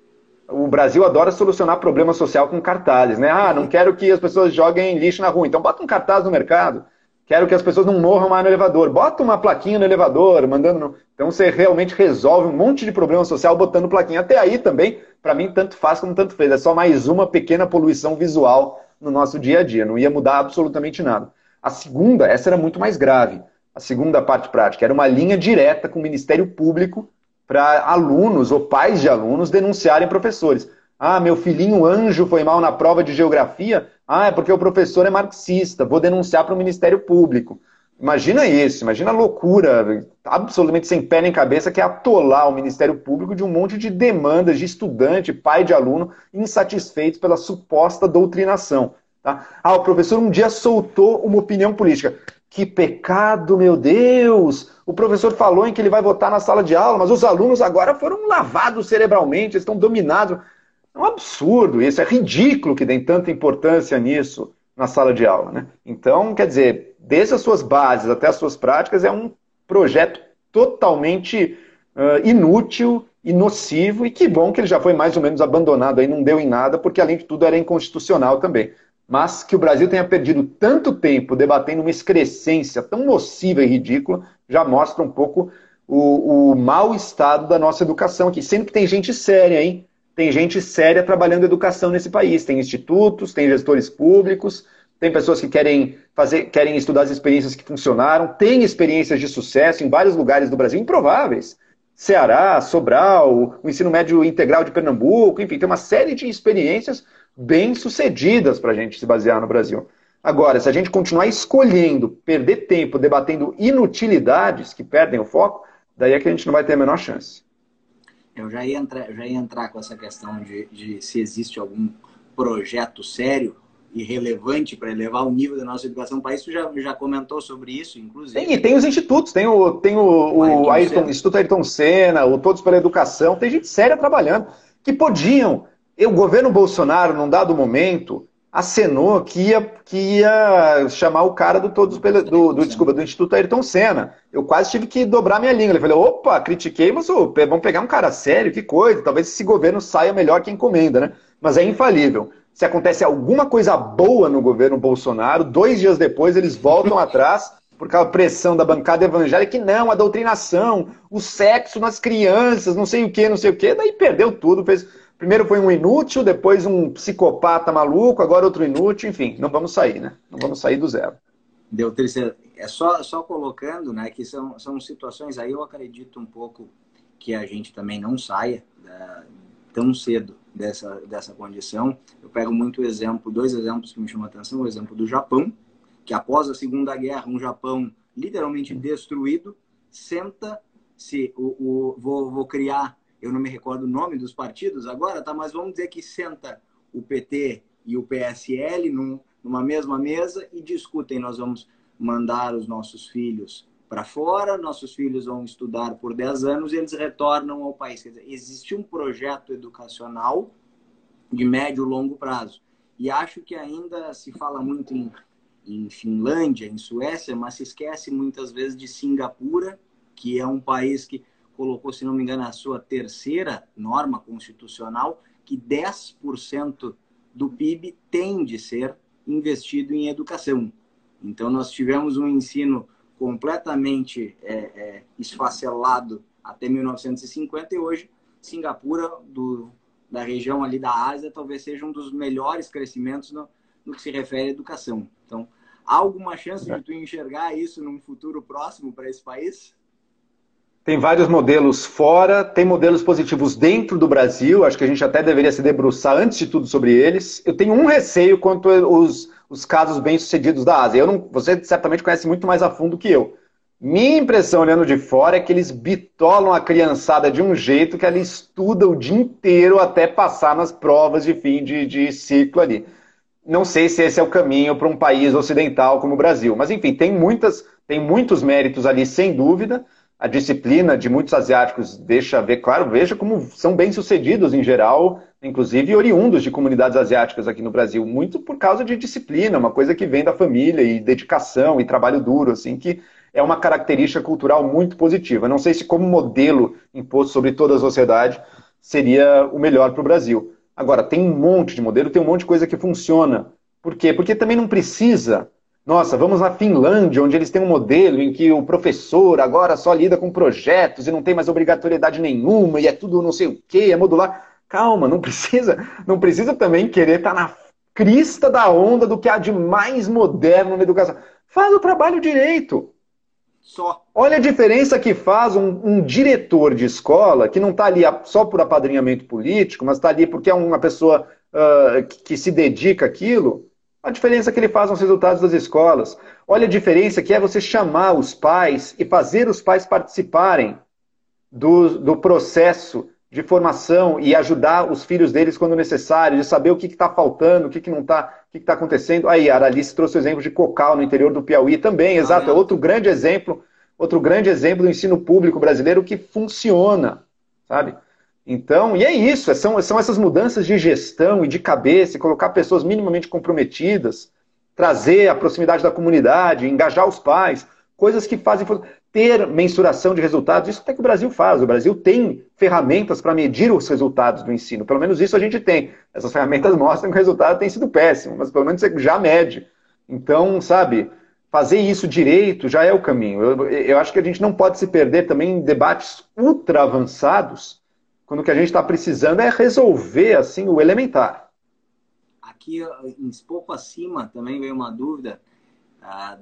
O Brasil adora solucionar problema social com cartazes, né? Ah, não quero que as pessoas joguem lixo na rua, então bota um cartaz no mercado. Quero que as pessoas não morram mais no elevador. Bota uma plaquinha no elevador, mandando... No... Então você realmente resolve um monte de problema social botando plaquinha. Até aí também, para mim, tanto faz como tanto fez. É só mais uma pequena poluição visual no nosso dia a dia. Não ia mudar absolutamente nada. A segunda, essa era muito mais grave. A segunda parte prática era uma linha direta com o Ministério Público para alunos ou pais de alunos denunciarem professores. Ah, meu filhinho Anjo foi mal na prova de geografia. Ah, é porque o professor é marxista. Vou denunciar para o Ministério Público. Imagina isso, imagina a loucura, absolutamente sem pé nem cabeça, que é atolar o Ministério Público de um monte de demandas de estudante, pai de aluno, insatisfeitos pela suposta doutrinação. Tá? Ah, o professor um dia soltou uma opinião política. Que pecado, meu Deus! O professor falou em que ele vai votar na sala de aula, mas os alunos agora foram lavados cerebralmente, eles estão dominados. É um absurdo isso, é ridículo que deem tanta importância nisso na sala de aula, né? Então, quer dizer, desde as suas bases até as suas práticas, é um projeto totalmente uh, inútil e nocivo, e que bom que ele já foi mais ou menos abandonado aí, não deu em nada, porque além de tudo era inconstitucional também. Mas que o Brasil tenha perdido tanto tempo debatendo uma excrescência tão nociva e ridícula, já mostra um pouco o, o mau estado da nossa educação aqui. Sendo que tem gente séria, hein? Tem gente séria trabalhando educação nesse país. Tem institutos, tem gestores públicos, tem pessoas que querem, fazer, querem estudar as experiências que funcionaram, tem experiências de sucesso em vários lugares do Brasil, improváveis. Ceará, Sobral, o ensino médio integral de Pernambuco, enfim, tem uma série de experiências bem-sucedidas para a gente se basear no Brasil. Agora, se a gente continuar escolhendo, perder tempo, debatendo inutilidades que perdem o foco, daí é que a gente não vai ter a menor chance. Eu já ia entrar, já ia entrar com essa questão de, de se existe algum projeto sério e relevante para elevar o nível da nossa educação no país. Tu já, já comentou sobre isso, inclusive. Tem, e tem os institutos, tem o, tem o, o, o Ayrton, Instituto Ayrton Senna, o Todos pela Educação, tem gente séria trabalhando, que podiam. E o governo Bolsonaro, num dado momento, acenou que ia, que ia chamar o cara do, Todos pela, do, do, desculpa, do Instituto Ayrton Senna. Eu quase tive que dobrar minha língua. Eu falei, opa, critiquei, mas oh, vamos pegar um cara sério, que coisa. Talvez esse governo saia melhor que encomenda, né? Mas é infalível. Se acontece alguma coisa boa no governo Bolsonaro, dois dias depois eles voltam atrás por causa da pressão da bancada evangélica, que não, a doutrinação, o sexo nas crianças, não sei o que, não sei o que, daí perdeu tudo. Fez... Primeiro foi um inútil, depois um psicopata maluco, agora outro inútil, enfim, não vamos sair, né? Não vamos sair do zero. Deu tristeza. É só, só colocando, né, que são, são situações aí, eu acredito um pouco que a gente também não saia da, tão cedo dessa, dessa condição. Eu pego muito exemplo, dois exemplos que me chamam a atenção, o exemplo do Japão, que após a Segunda Guerra, um Japão literalmente destruído, senta, se o, o, vou, vou criar, eu não me recordo o nome dos partidos agora, tá? Mas vamos dizer que senta o P T e o P S L num, numa mesma mesa e discutem, nós vamos mandar os nossos filhos para fora, nossos filhos vão estudar por dez anos e eles retornam ao país. Quer dizer, existe um projeto educacional de médio e longo prazo. E acho que ainda se fala muito em, em Finlândia, em Suécia, mas se esquece muitas vezes de Singapura, que é um país que colocou, se não me engano, a sua terceira norma constitucional, que dez por cento do P I B tem de ser investido em educação. Então, nós tivemos um ensino completamente é, é, esfacelado até mil novecentos e cinquenta e hoje, Singapura, do, da região ali da Ásia, talvez seja um dos melhores crescimentos no, no que se refere à educação. Então, há alguma chance de tu enxergar isso num futuro próximo para esse país? Tem vários modelos fora, tem modelos positivos dentro do Brasil, acho que a gente até deveria se debruçar antes de tudo sobre eles. Eu tenho um receio quanto aos os casos bem-sucedidos da Ásia. Eu não, você certamente conhece muito mais a fundo que eu. Minha impressão, olhando de fora, é que eles bitolam a criançada de um jeito que ela estuda o dia inteiro até passar nas provas de fim de, de ciclo ali. Não sei se esse é o caminho para um país ocidental como o Brasil, mas enfim, tem, muitas, tem muitos méritos ali, sem dúvida. A disciplina de muitos asiáticos deixa ver, claro, veja como são bem-sucedidos em geral, inclusive oriundos de comunidades asiáticas aqui no Brasil, muito por causa de disciplina, uma coisa que vem da família e dedicação e trabalho duro, assim, que é uma característica cultural muito positiva. Não sei se como modelo imposto sobre toda a sociedade seria o melhor para o Brasil. Agora, tem um monte de modelo, tem um monte de coisa que funciona. Por quê? Porque também não precisa... Nossa, vamos na Finlândia, onde eles têm um modelo em que o professor agora só lida com projetos e não tem mais obrigatoriedade nenhuma e é tudo não sei o quê, é modular. Calma, não precisa, não precisa também querer estar na crista da onda do que há de mais moderno na educação. Faz o trabalho direito. Só. Olha a diferença que faz um, um diretor de escola que não está ali só por apadrinhamento político, mas está ali porque é uma pessoa uh, que, que se dedica àquilo. A diferença que ele faz nos resultados das escolas. Olha a diferença que é você chamar os pais e fazer os pais participarem do, do processo de formação e ajudar os filhos deles quando necessário, de saber o que está faltando, o que, que não está, o que está acontecendo. Aí, a Aralice trouxe o exemplo de Cocal, no interior do Piauí também, exato, é outro grande exemplo, outro grande exemplo do ensino público brasileiro que funciona, sabe? Então, e é isso, são, são essas mudanças de gestão e de cabeça, colocar pessoas minimamente comprometidas, trazer a proximidade da comunidade, engajar os pais, coisas que fazem ter mensuração de resultados. Isso até que o Brasil faz. O Brasil tem ferramentas para medir os resultados do ensino. Pelo menos isso a gente tem. Essas ferramentas mostram que o resultado tem sido péssimo, mas pelo menos você já mede. Então, sabe, fazer isso direito já é o caminho. Eu, eu acho que a gente não pode se perder também em debates ultra avançados, quando o que a gente está precisando é resolver assim o elementar. Aqui, um pouco acima, também veio uma dúvida. Ah,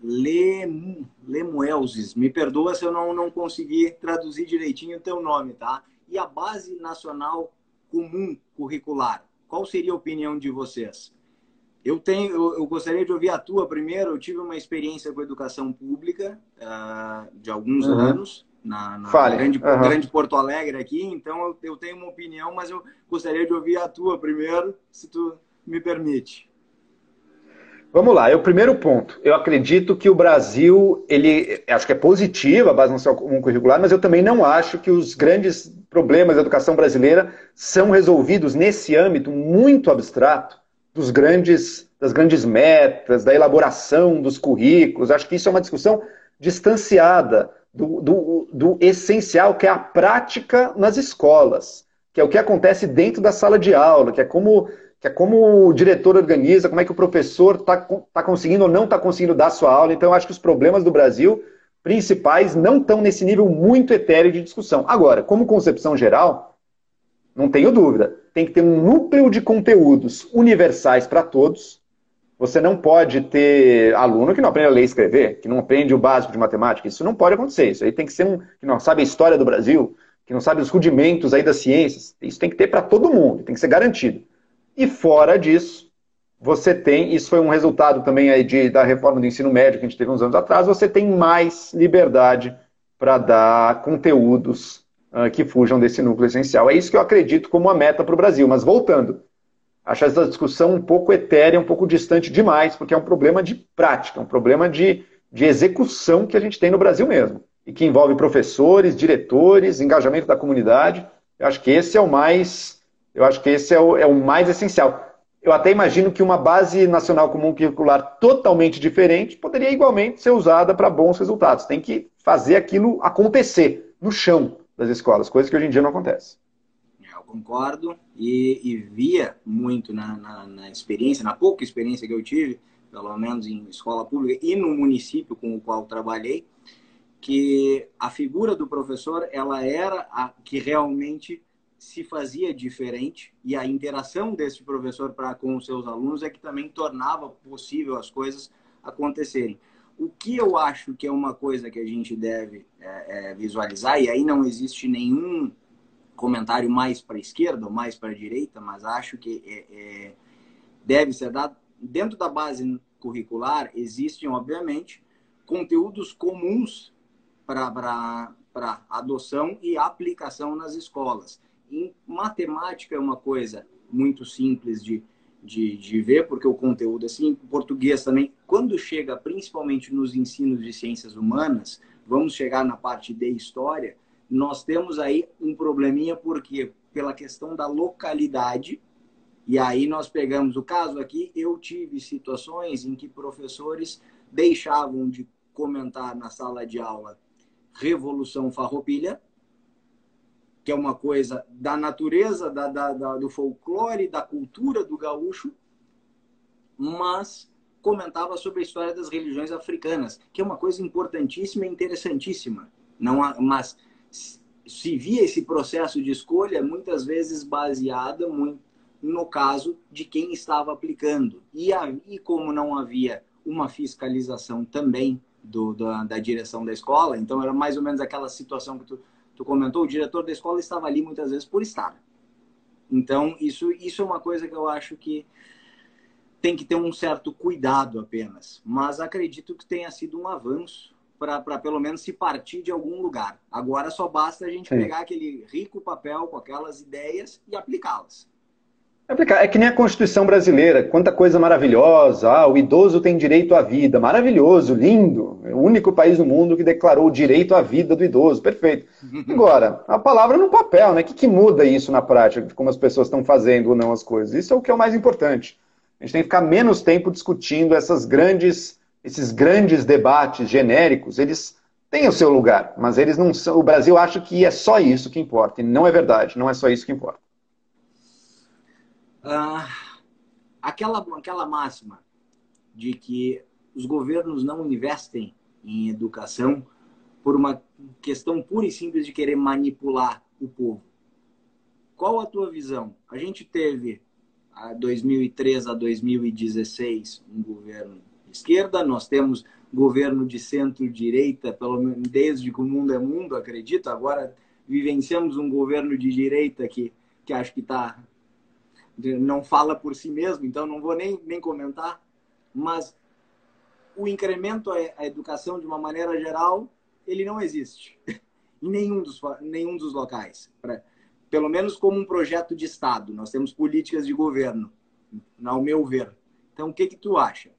Lem, Lemuelzes, me perdoa se eu não, não consegui traduzir direitinho o teu nome, tá? E a Base Nacional Comum Curricular, qual seria a opinião de vocês? Eu, tenho, eu, eu gostaria de ouvir a tua primeiro. Eu tive uma experiência com educação pública uh, de alguns uhum. anos, na, na grande, uhum. grande Porto Alegre aqui, então eu, eu tenho uma opinião, mas eu gostaria de ouvir a tua primeiro, se tu me permite. Vamos lá, é o primeiro ponto. Eu acredito que o Brasil, ele, acho que é positiva a Base Nacional Comum Curricular, mas eu também não acho que os grandes problemas da educação brasileira são resolvidos nesse âmbito muito abstrato dos grandes, das grandes metas, da elaboração dos currículos. Acho que isso é uma discussão distanciada do, do, do essencial, que é a prática nas escolas, que é o que acontece dentro da sala de aula, que é como... que é como o diretor organiza, como é que o professor está tá conseguindo ou não está conseguindo dar sua aula. Então, eu acho que os problemas do Brasil principais não estão nesse nível muito etéreo de discussão. Agora, como concepção geral, não tenho dúvida, tem que ter um núcleo de conteúdos universais para todos. Você não pode ter aluno que não aprende a ler e escrever, que não aprende o básico de matemática. Isso não pode acontecer. Isso aí tem que ser um que não sabe a história do Brasil, que não sabe os rudimentos aí das ciências. Isso tem que ter para todo mundo, tem que ser garantido. E fora disso, você tem, isso foi um resultado também aí de, da reforma do ensino médio que a gente teve uns anos atrás, você tem mais liberdade para dar conteúdos uh, que fujam desse núcleo essencial. É isso que eu acredito como uma meta para o Brasil. Mas voltando, acho essa discussão um pouco etérea, um pouco distante demais, porque é um problema de prática, um problema de, de execução que a gente tem no Brasil mesmo, e que envolve professores, diretores, engajamento da comunidade. Eu acho que esse é o mais... Eu acho que esse é o, é o mais essencial. Eu até imagino que uma base nacional comum curricular totalmente diferente poderia igualmente ser usada para bons resultados. Tem que fazer aquilo acontecer no chão das escolas, coisa que hoje em dia não acontece. Eu concordo e, e via muito na, na, na experiência, na pouca experiência que eu tive, pelo menos em escola pública e no município com o qual trabalhei, que a figura do professor ela era a que realmente se fazia diferente, e a interação desse professor para com os seus alunos é que também tornava possível as coisas acontecerem. O que eu acho que é uma coisa que a gente deve é, é, visualizar, e aí não existe nenhum comentário mais para a esquerda ou mais para a direita, mas acho que é, é, deve ser dado, dentro da base curricular existem, obviamente, conteúdos comuns para para adoção e aplicação nas escolas. Em matemática é uma coisa muito simples de, de, de ver, porque o conteúdo, assim, em português também, quando chega principalmente nos ensinos de ciências humanas, vamos chegar na parte de história, nós temos aí um probleminha, porque pela questão da localidade, e aí nós pegamos o caso aqui, eu tive situações em que professores deixavam de comentar na sala de aula Revolução Farroupilha, que é uma coisa da natureza, da, da, da, do folclore, da cultura do gaúcho, mas comentava sobre a história das religiões africanas, que é uma coisa importantíssima e interessantíssima. Não há, mas se via esse processo de escolha muitas vezes baseada muito no caso de quem estava aplicando. E, e como não havia uma fiscalização também do, da, da direção da escola, então era mais ou menos aquela situação que tu Tu comentou, o diretor da escola estava ali muitas vezes por estar. Então, isso, isso é uma coisa que eu acho que tem que ter um certo cuidado apenas. Mas acredito que tenha sido um avanço para pelo menos se partir de algum lugar. Agora só basta a gente Sim. pegar aquele rico papel com aquelas ideias e aplicá-las. É que nem a Constituição brasileira, quanta coisa maravilhosa, ah, o idoso tem direito à vida, maravilhoso, lindo, é o único país no mundo que declarou o direito à vida do idoso, perfeito. Agora, a palavra no papel, né? O que, que muda isso na prática, de como as pessoas estão fazendo ou não as coisas? Isso é o que é o mais importante. A gente tem que ficar menos tempo discutindo essas grandes, esses grandes debates genéricos, eles têm o seu lugar, mas eles não são, o Brasil acha que é só isso que importa, e não é verdade, não é só isso que importa. Ah, aquela, aquela máxima de que os governos não investem em educação por uma questão pura e simples de querer manipular o povo. Qual a tua visão? A gente teve, a dois mil e três a dois mil e dezesseis, um governo de esquerda, nós temos governo de centro-direita, pelo menos desde que o mundo é mundo, acredito. Agora vivenciamos um governo de direita que, que acho que está... não fala por si mesmo, então não vou nem, nem comentar, mas o incremento à educação, de uma maneira geral, ele não existe em nenhum dos, nenhum dos locais, pra, pelo menos como um projeto de Estado. Nós temos políticas de governo, ao meu ver. Então, o que que tu acha?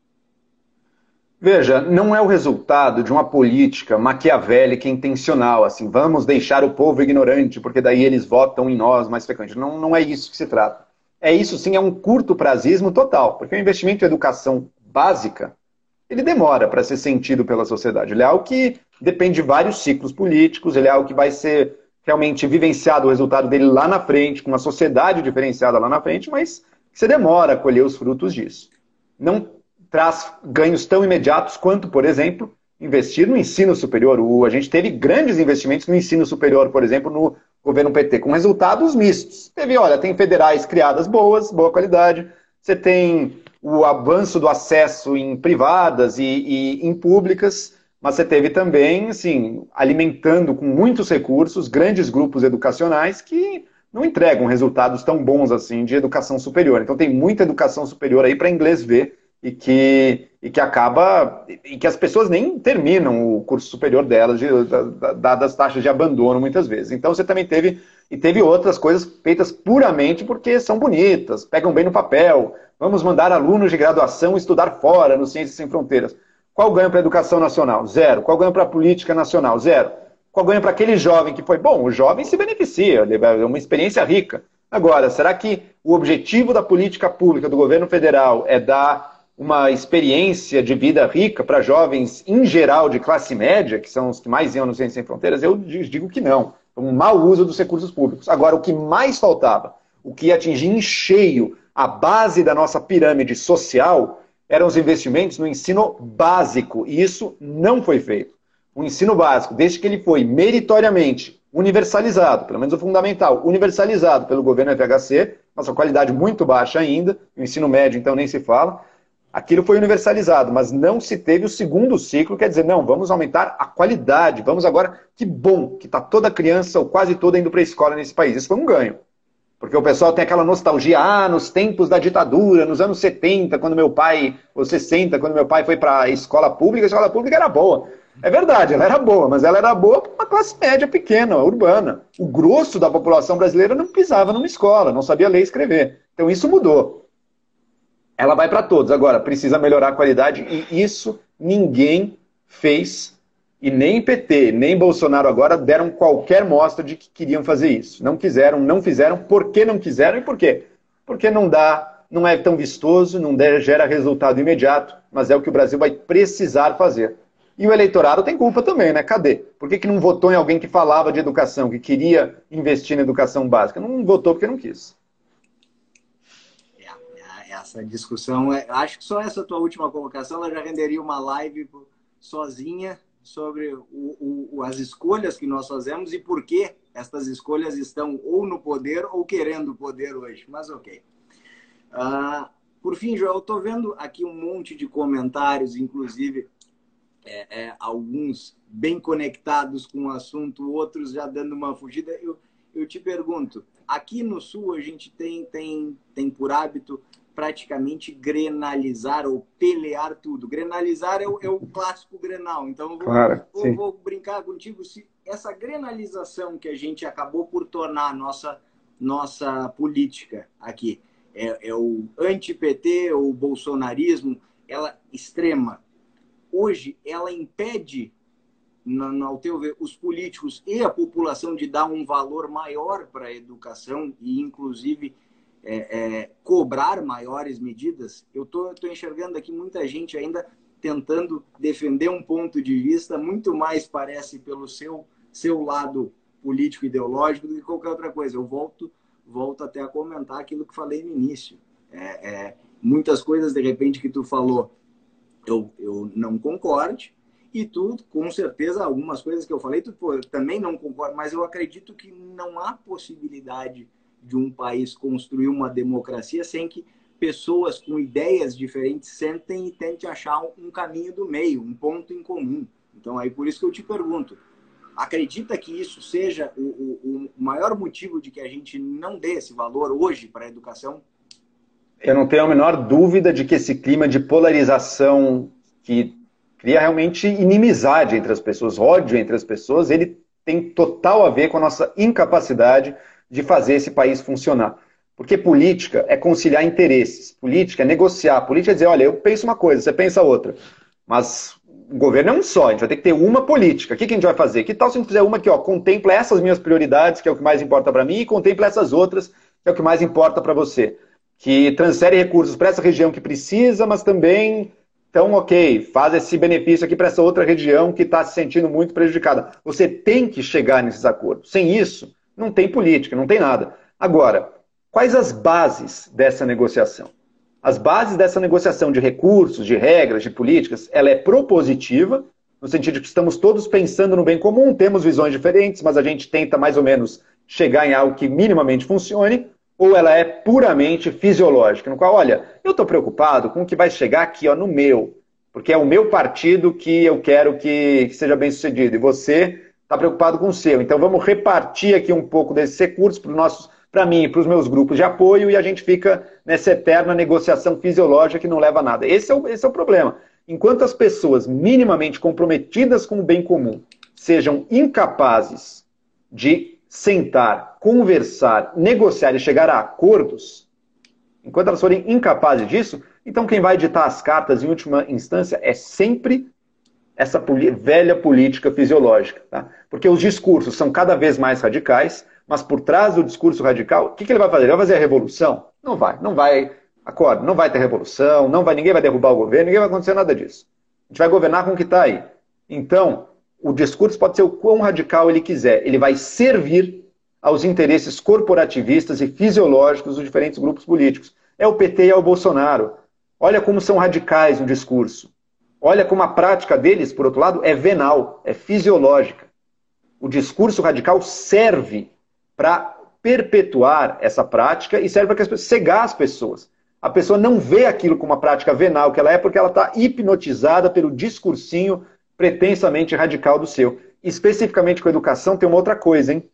Veja, não é o resultado de uma política maquiavélica intencional, assim, vamos deixar o povo ignorante, porque daí eles votam em nós mais frequente. Não, não é isso que se trata. É isso sim, é um curto prazismo total, porque o investimento em educação básica, ele demora para ser sentido pela sociedade. Ele é algo que depende de vários ciclos políticos, ele é algo que vai ser realmente vivenciado o resultado dele lá na frente, com uma sociedade diferenciada lá na frente, mas você demora a colher os frutos disso. Não traz ganhos tão imediatos quanto, por exemplo, investir no ensino superior. O, a gente teve grandes investimentos no ensino superior, por exemplo, no governo P T, com resultados mistos. Teve, olha, tem federais criadas boas, boa qualidade, você tem o avanço do acesso em privadas e, e em públicas, mas você teve também, assim, alimentando com muitos recursos grandes grupos educacionais que não entregam resultados tão bons assim de educação superior. Então tem muita educação superior aí para inglês ver e que, e que acaba, e que as pessoas nem terminam o curso superior delas, de, dadas as taxas de abandono muitas vezes. Então você também teve, e teve outras coisas feitas puramente porque são bonitas, pegam bem no papel, vamos mandar alunos de graduação estudar fora, no Ciências Sem Fronteiras. Qual ganho para a educação nacional? Zero. Qual ganho para a política nacional? Zero. Qual ganho para aquele jovem que foi? Bom, o jovem se beneficia, é uma experiência rica. Agora, será que o objetivo da política pública do governo federal é dar uma experiência de vida rica para jovens, em geral, de classe média, que são os que mais iam no Ciências Sem Fronteiras? Eu digo que não. Um mau uso dos recursos públicos. Agora, o que mais faltava, o que ia atingir em cheio a base da nossa pirâmide social, eram os investimentos no ensino básico. E isso não foi feito. O ensino básico, desde que ele foi meritoriamente universalizado, pelo menos o fundamental, universalizado pelo governo F H C, nossa qualidade muito baixa ainda, o ensino médio então nem se fala, aquilo foi universalizado, mas não se teve o segundo ciclo, quer dizer, não, vamos aumentar a qualidade, vamos agora, que bom que está toda criança, ou quase toda, indo para a escola nesse país. Isso foi um ganho. Porque o pessoal tem aquela nostalgia, ah, nos tempos da ditadura, nos anos setenta, quando meu pai, ou sessenta, quando meu pai foi para a escola pública, a escola pública era boa. É verdade, ela era boa, mas ela era boa para uma classe média pequena, urbana. O grosso da população brasileira não pisava numa escola, não sabia ler e escrever. Então isso mudou. Ela vai para todos. Agora, precisa melhorar a qualidade e isso ninguém fez. E nem P T, nem Bolsonaro agora deram qualquer mostra de que queriam fazer isso. Não quiseram, não fizeram. Por que não quiseram e por quê? Porque não dá, não é tão vistoso, não gera resultado imediato, mas é o que o Brasil vai precisar fazer. E o eleitorado tem culpa também, né? Cadê? Por que que não votou em alguém que falava de educação, que queria investir na educação básica? Não votou porque não quis. Essa discussão, acho que só essa tua última colocação, ela já renderia uma live sozinha sobre o, o, as escolhas que nós fazemos e por que estas escolhas estão ou no poder ou querendo poder hoje. Mas ok. Uh, por fim, Joel, eu estou vendo aqui um monte de comentários, inclusive é, é, alguns bem conectados com o assunto, outros já dando uma fugida. Eu, eu te pergunto, aqui no Sul a gente tem, tem, tem por hábito praticamente grenalizar ou pelear tudo. Grenalizar é o, é o clássico Grenal. Então, eu vou, Claro, vou, vou brincar contigo. Se essa grenalização que a gente acabou por tornar a nossa, nossa política aqui, é, é o anti-P T, o bolsonarismo, ela extrema. Hoje, ela impede, no, ao teu ver, os políticos e a população de dar um valor maior para a educação e, inclusive, É, é, cobrar maiores medidas. Eu estou enxergando aqui muita gente ainda tentando defender um ponto de vista muito mais, parece, pelo seu, seu lado político ideológico do que qualquer outra coisa. Eu volto, volto até a comentar aquilo que falei no início. É, é, muitas coisas, de repente, que tu falou, eu, eu não concorde, e tu, com certeza, algumas coisas que eu falei, tu pô, também não concordo, mas eu acredito que não há possibilidade de um país construir uma democracia sem que pessoas com ideias diferentes sentem e tentem achar um caminho do meio, um ponto em comum. Então, aí por isso que eu te pergunto, acredita que isso seja o, o, o maior motivo de que a gente não dê esse valor hoje para a educação? Eu não tenho a menor dúvida de que esse clima de polarização que cria realmente inimizade entre as pessoas, ódio entre as pessoas, ele tem total a ver com a nossa incapacidade de fazer esse país funcionar. Porque política é conciliar interesses, política é negociar, política é dizer, olha, eu penso uma coisa, você pensa outra. Mas o governo é um só, a gente vai ter que ter uma política. O que, que a gente vai fazer? Que tal se a gente fizer uma que ó, contempla essas minhas prioridades, que é o que mais importa para mim, e contempla essas outras, que é o que mais importa para você? Que transfere recursos para essa região que precisa, mas também, então, ok, faz esse benefício aqui para essa outra região que está se sentindo muito prejudicada. Você tem que chegar nesses acordos. Sem isso, não tem política, não tem nada. Agora, quais as bases dessa negociação? As bases dessa negociação de recursos, de regras, de políticas, ela é propositiva, no sentido de que estamos todos pensando no bem comum, temos visões diferentes, mas a gente tenta mais ou menos chegar em algo que minimamente funcione, ou ela é puramente fisiológica, no qual, olha, eu estou preocupado com o que vai chegar aqui ó, no meu, porque é o meu partido que eu quero que, que seja bem sucedido, e você está preocupado com o seu. Então vamos repartir aqui um pouco desses recursos para mim e para os meus grupos de apoio e a gente fica nessa eterna negociação fisiológica que não leva a nada. Esse é o, esse é o problema. Enquanto as pessoas minimamente comprometidas com o bem comum sejam incapazes de sentar, conversar, negociar e chegar a acordos, enquanto elas forem incapazes disso, então quem vai ditar as cartas em última instância é sempre essa velha política fisiológica. Tá? Porque os discursos são cada vez mais radicais, mas por trás do discurso radical, o que, que ele vai fazer? Ele vai fazer a revolução? Não vai, não vai, acorda, não vai ter revolução, não vai, ninguém vai derrubar o governo, ninguém vai acontecer nada disso. A gente vai governar com o que está aí. Então, o discurso pode ser o quão radical ele quiser, ele vai servir aos interesses corporativistas e fisiológicos dos diferentes grupos políticos. É o P T e é o Bolsonaro. Olha como são radicais no discurso. Olha como a prática deles, por outro lado, é venal, é fisiológica. O discurso radical serve para perpetuar essa prática e serve para cegar as pessoas. A pessoa não vê aquilo como uma prática venal que ela é porque ela está hipnotizada pelo discursinho pretensamente radical do seu. Especificamente com a educação tem uma outra coisa, hein?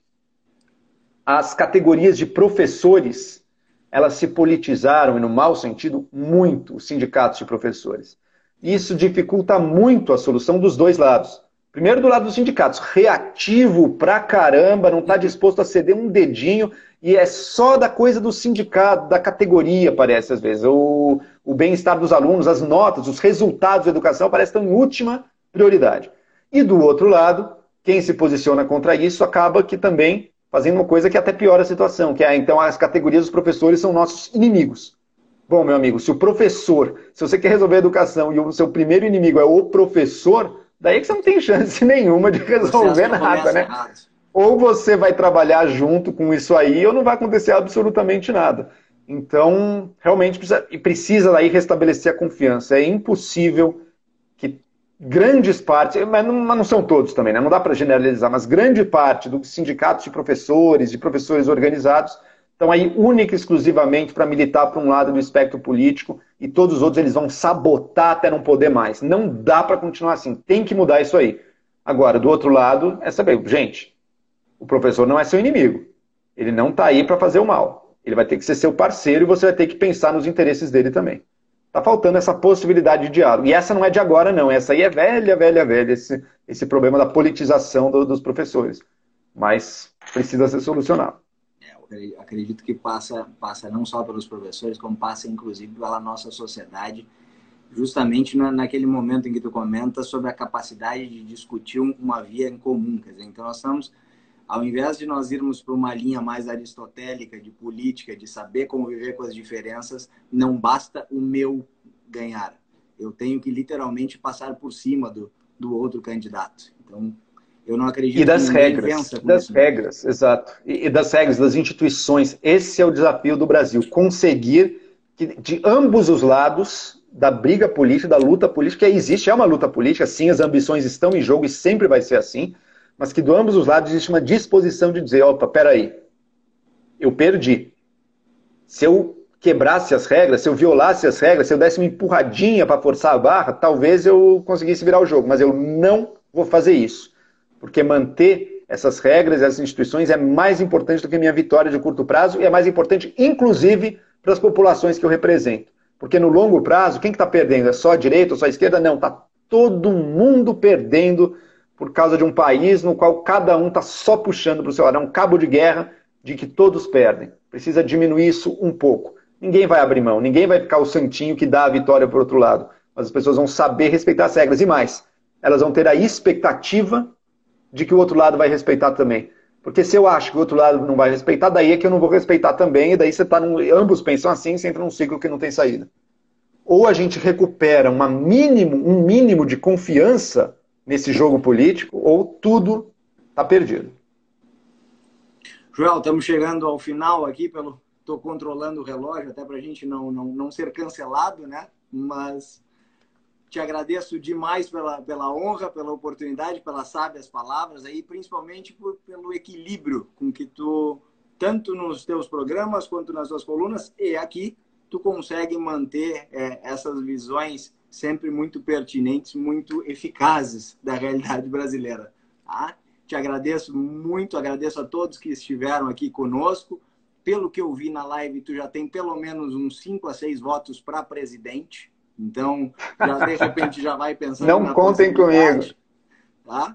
As categorias de professores, elas se politizaram, e no mau sentido, muito, os sindicatos de professores. Isso dificulta muito a solução dos dois lados. Primeiro do lado dos sindicatos, reativo pra caramba, não está disposto a ceder um dedinho, e é só da coisa do sindicato, da categoria, parece às vezes. O, o bem-estar dos alunos, as notas, os resultados da educação parecem estar em última prioridade. E do outro lado, quem se posiciona contra isso acaba que também fazendo uma coisa que até piora a situação, que é, então, as categorias dos professores são nossos inimigos. Bom, meu amigo, se o professor, se você quer resolver a educação e o seu primeiro inimigo é o professor, daí que você não tem chance nenhuma de resolver nada, né? Errado. Ou você vai trabalhar junto com isso aí, ou não vai acontecer absolutamente nada. Então, realmente precisa, precisa aí restabelecer a confiança. É impossível que grandes partes, mas não, mas não são todos também, né? Não dá para generalizar, mas grande parte dos sindicatos de professores, de professores organizados, estão aí única e exclusivamente para militar para um lado do espectro político e todos os outros eles vão sabotar até não poder mais. Não dá para continuar assim, tem que mudar isso aí. Agora, do outro lado, é saber, gente, o professor não é seu inimigo. Ele não está aí para fazer o mal. Ele vai ter que ser seu parceiro e você vai ter que pensar nos interesses dele também. Está faltando essa possibilidade de diálogo. E essa não é de agora, não. Essa aí é velha, velha, velha, esse, esse problema da politização do, dos professores. Mas precisa ser solucionado. É, eu acredito que passa, passa não só pelos professores, como passa, inclusive, pela nossa sociedade, justamente na, naquele momento em que tu comenta sobre a capacidade de discutir uma via em comum. Quer dizer, então, nós estamos, ao invés de nós irmos para uma linha mais aristotélica de política, de saber conviver com as diferenças, não basta o meu ganhar. Eu tenho que literalmente passar por cima do, do outro candidato. Então, eu não acredito e das que regras, das isso. regras, exato. E, e das regras, das instituições. Esse é o desafio do Brasil. Conseguir que de ambos os lados da briga política, da luta política, que existe, é uma luta política, sim, as ambições estão em jogo e sempre vai ser assim, mas que de ambos os lados existe uma disposição de dizer, opa, peraí, eu perdi. Se eu quebrasse as regras, se eu violasse as regras, se eu desse uma empurradinha para forçar a barra, talvez eu conseguisse virar o jogo, mas eu não vou fazer isso. Porque manter essas regras, essas instituições é mais importante do que a minha vitória de curto prazo e é mais importante, inclusive, para as populações que eu represento. Porque no longo prazo, quem que está perdendo? É só a direita ou só a esquerda? Não, está todo mundo perdendo por causa de um país no qual cada um está só puxando para o seu lado. É um cabo de guerra de que todos perdem. Precisa diminuir isso um pouco. Ninguém vai abrir mão, ninguém vai ficar o santinho que dá a vitória para o outro lado. Mas as pessoas vão saber respeitar as regras. E mais, elas vão ter a expectativa de que o outro lado vai respeitar também. Porque se eu acho que o outro lado não vai respeitar, daí é que eu não vou respeitar também, e daí você tá num, ambos pensam assim, você entra num ciclo que não tem saída. Ou a gente recupera uma mínimo, um mínimo de confiança nesse jogo político, ou tudo está perdido. Joel, estamos chegando ao final aqui, pelo estou controlando o relógio, até para a gente não, não, não ser cancelado, né? Mas te agradeço demais pela, pela honra, pela oportunidade, pelas sábias palavras, aí, principalmente por, pelo equilíbrio com que tu, tanto nos teus programas quanto nas tuas colunas, e aqui, tu consegue manter é, essas visões sempre muito pertinentes, muito eficazes da realidade brasileira. Tá? Te agradeço muito, agradeço a todos que estiveram aqui conosco. Pelo que eu vi na live, tu já tem pelo menos uns cinco a seis votos para presidente. Então, já, de repente, já vai pensando Não na contem comigo. Tá?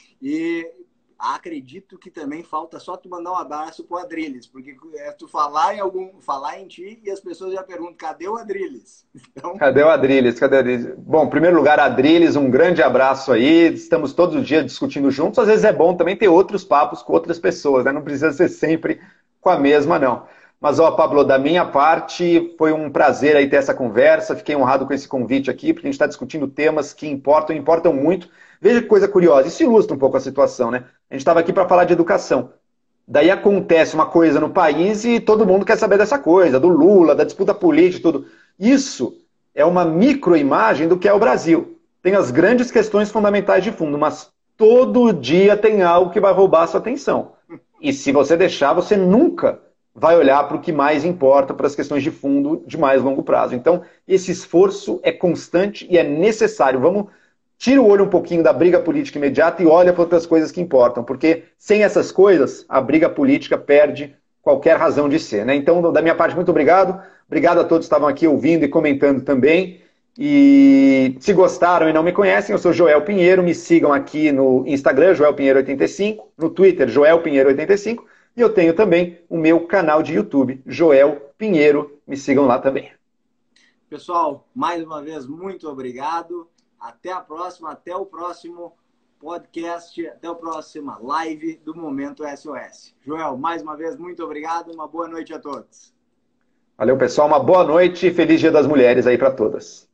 E acredito que também falta só tu mandar um abraço pro Adrilles, porque é tu falar em algum, falar em ti e as pessoas já perguntam, cadê o Adrilles? Então... Cadê o Adrilles? Cadê o Adrilles? Bom, em primeiro lugar, Adrilles, um grande abraço aí. Estamos todos os dias discutindo juntos. Às vezes é bom também ter outros papos com outras pessoas, né? Não precisa ser sempre com a mesma, não. Mas, ó, Pablo, da minha parte, foi um prazer aí ter essa conversa. Fiquei honrado com esse convite aqui, porque a gente está discutindo temas que importam, importam muito. Veja que coisa curiosa, isso ilustra um pouco a situação, né? A gente estava aqui para falar de educação. Daí acontece uma coisa no país e todo mundo quer saber dessa coisa, do Lula, da disputa política e tudo. Isso é uma microimagem do que é o Brasil. Tem as grandes questões fundamentais de fundo, mas todo dia tem algo que vai roubar a sua atenção. E se você deixar, você nunca vai olhar para o que mais importa, para as questões de fundo de mais longo prazo. Então, esse esforço é constante e é necessário. Vamos, tira o olho um pouquinho da briga política imediata e olha para outras coisas que importam, porque sem essas coisas, a briga política perde qualquer razão de ser, né? Então, da minha parte, muito obrigado. Obrigado a todos que estavam aqui ouvindo e comentando também. E se gostaram e não me conhecem, eu sou Joel Pinheiro, me sigam aqui no Instagram, Joel Pinheiro oitenta e cinco, no Twitter, Joel Pinheiro oitenta e cinco, e eu tenho também o meu canal de YouTube, Joel Pinheiro, me sigam lá também. Pessoal, mais uma vez, muito obrigado. Até a próxima, até o próximo podcast, até a próxima live do Momento S O S. Joel, mais uma vez, muito obrigado. Uma boa noite a todos. Valeu, pessoal. Uma boa noite e feliz Dia das Mulheres aí para todas.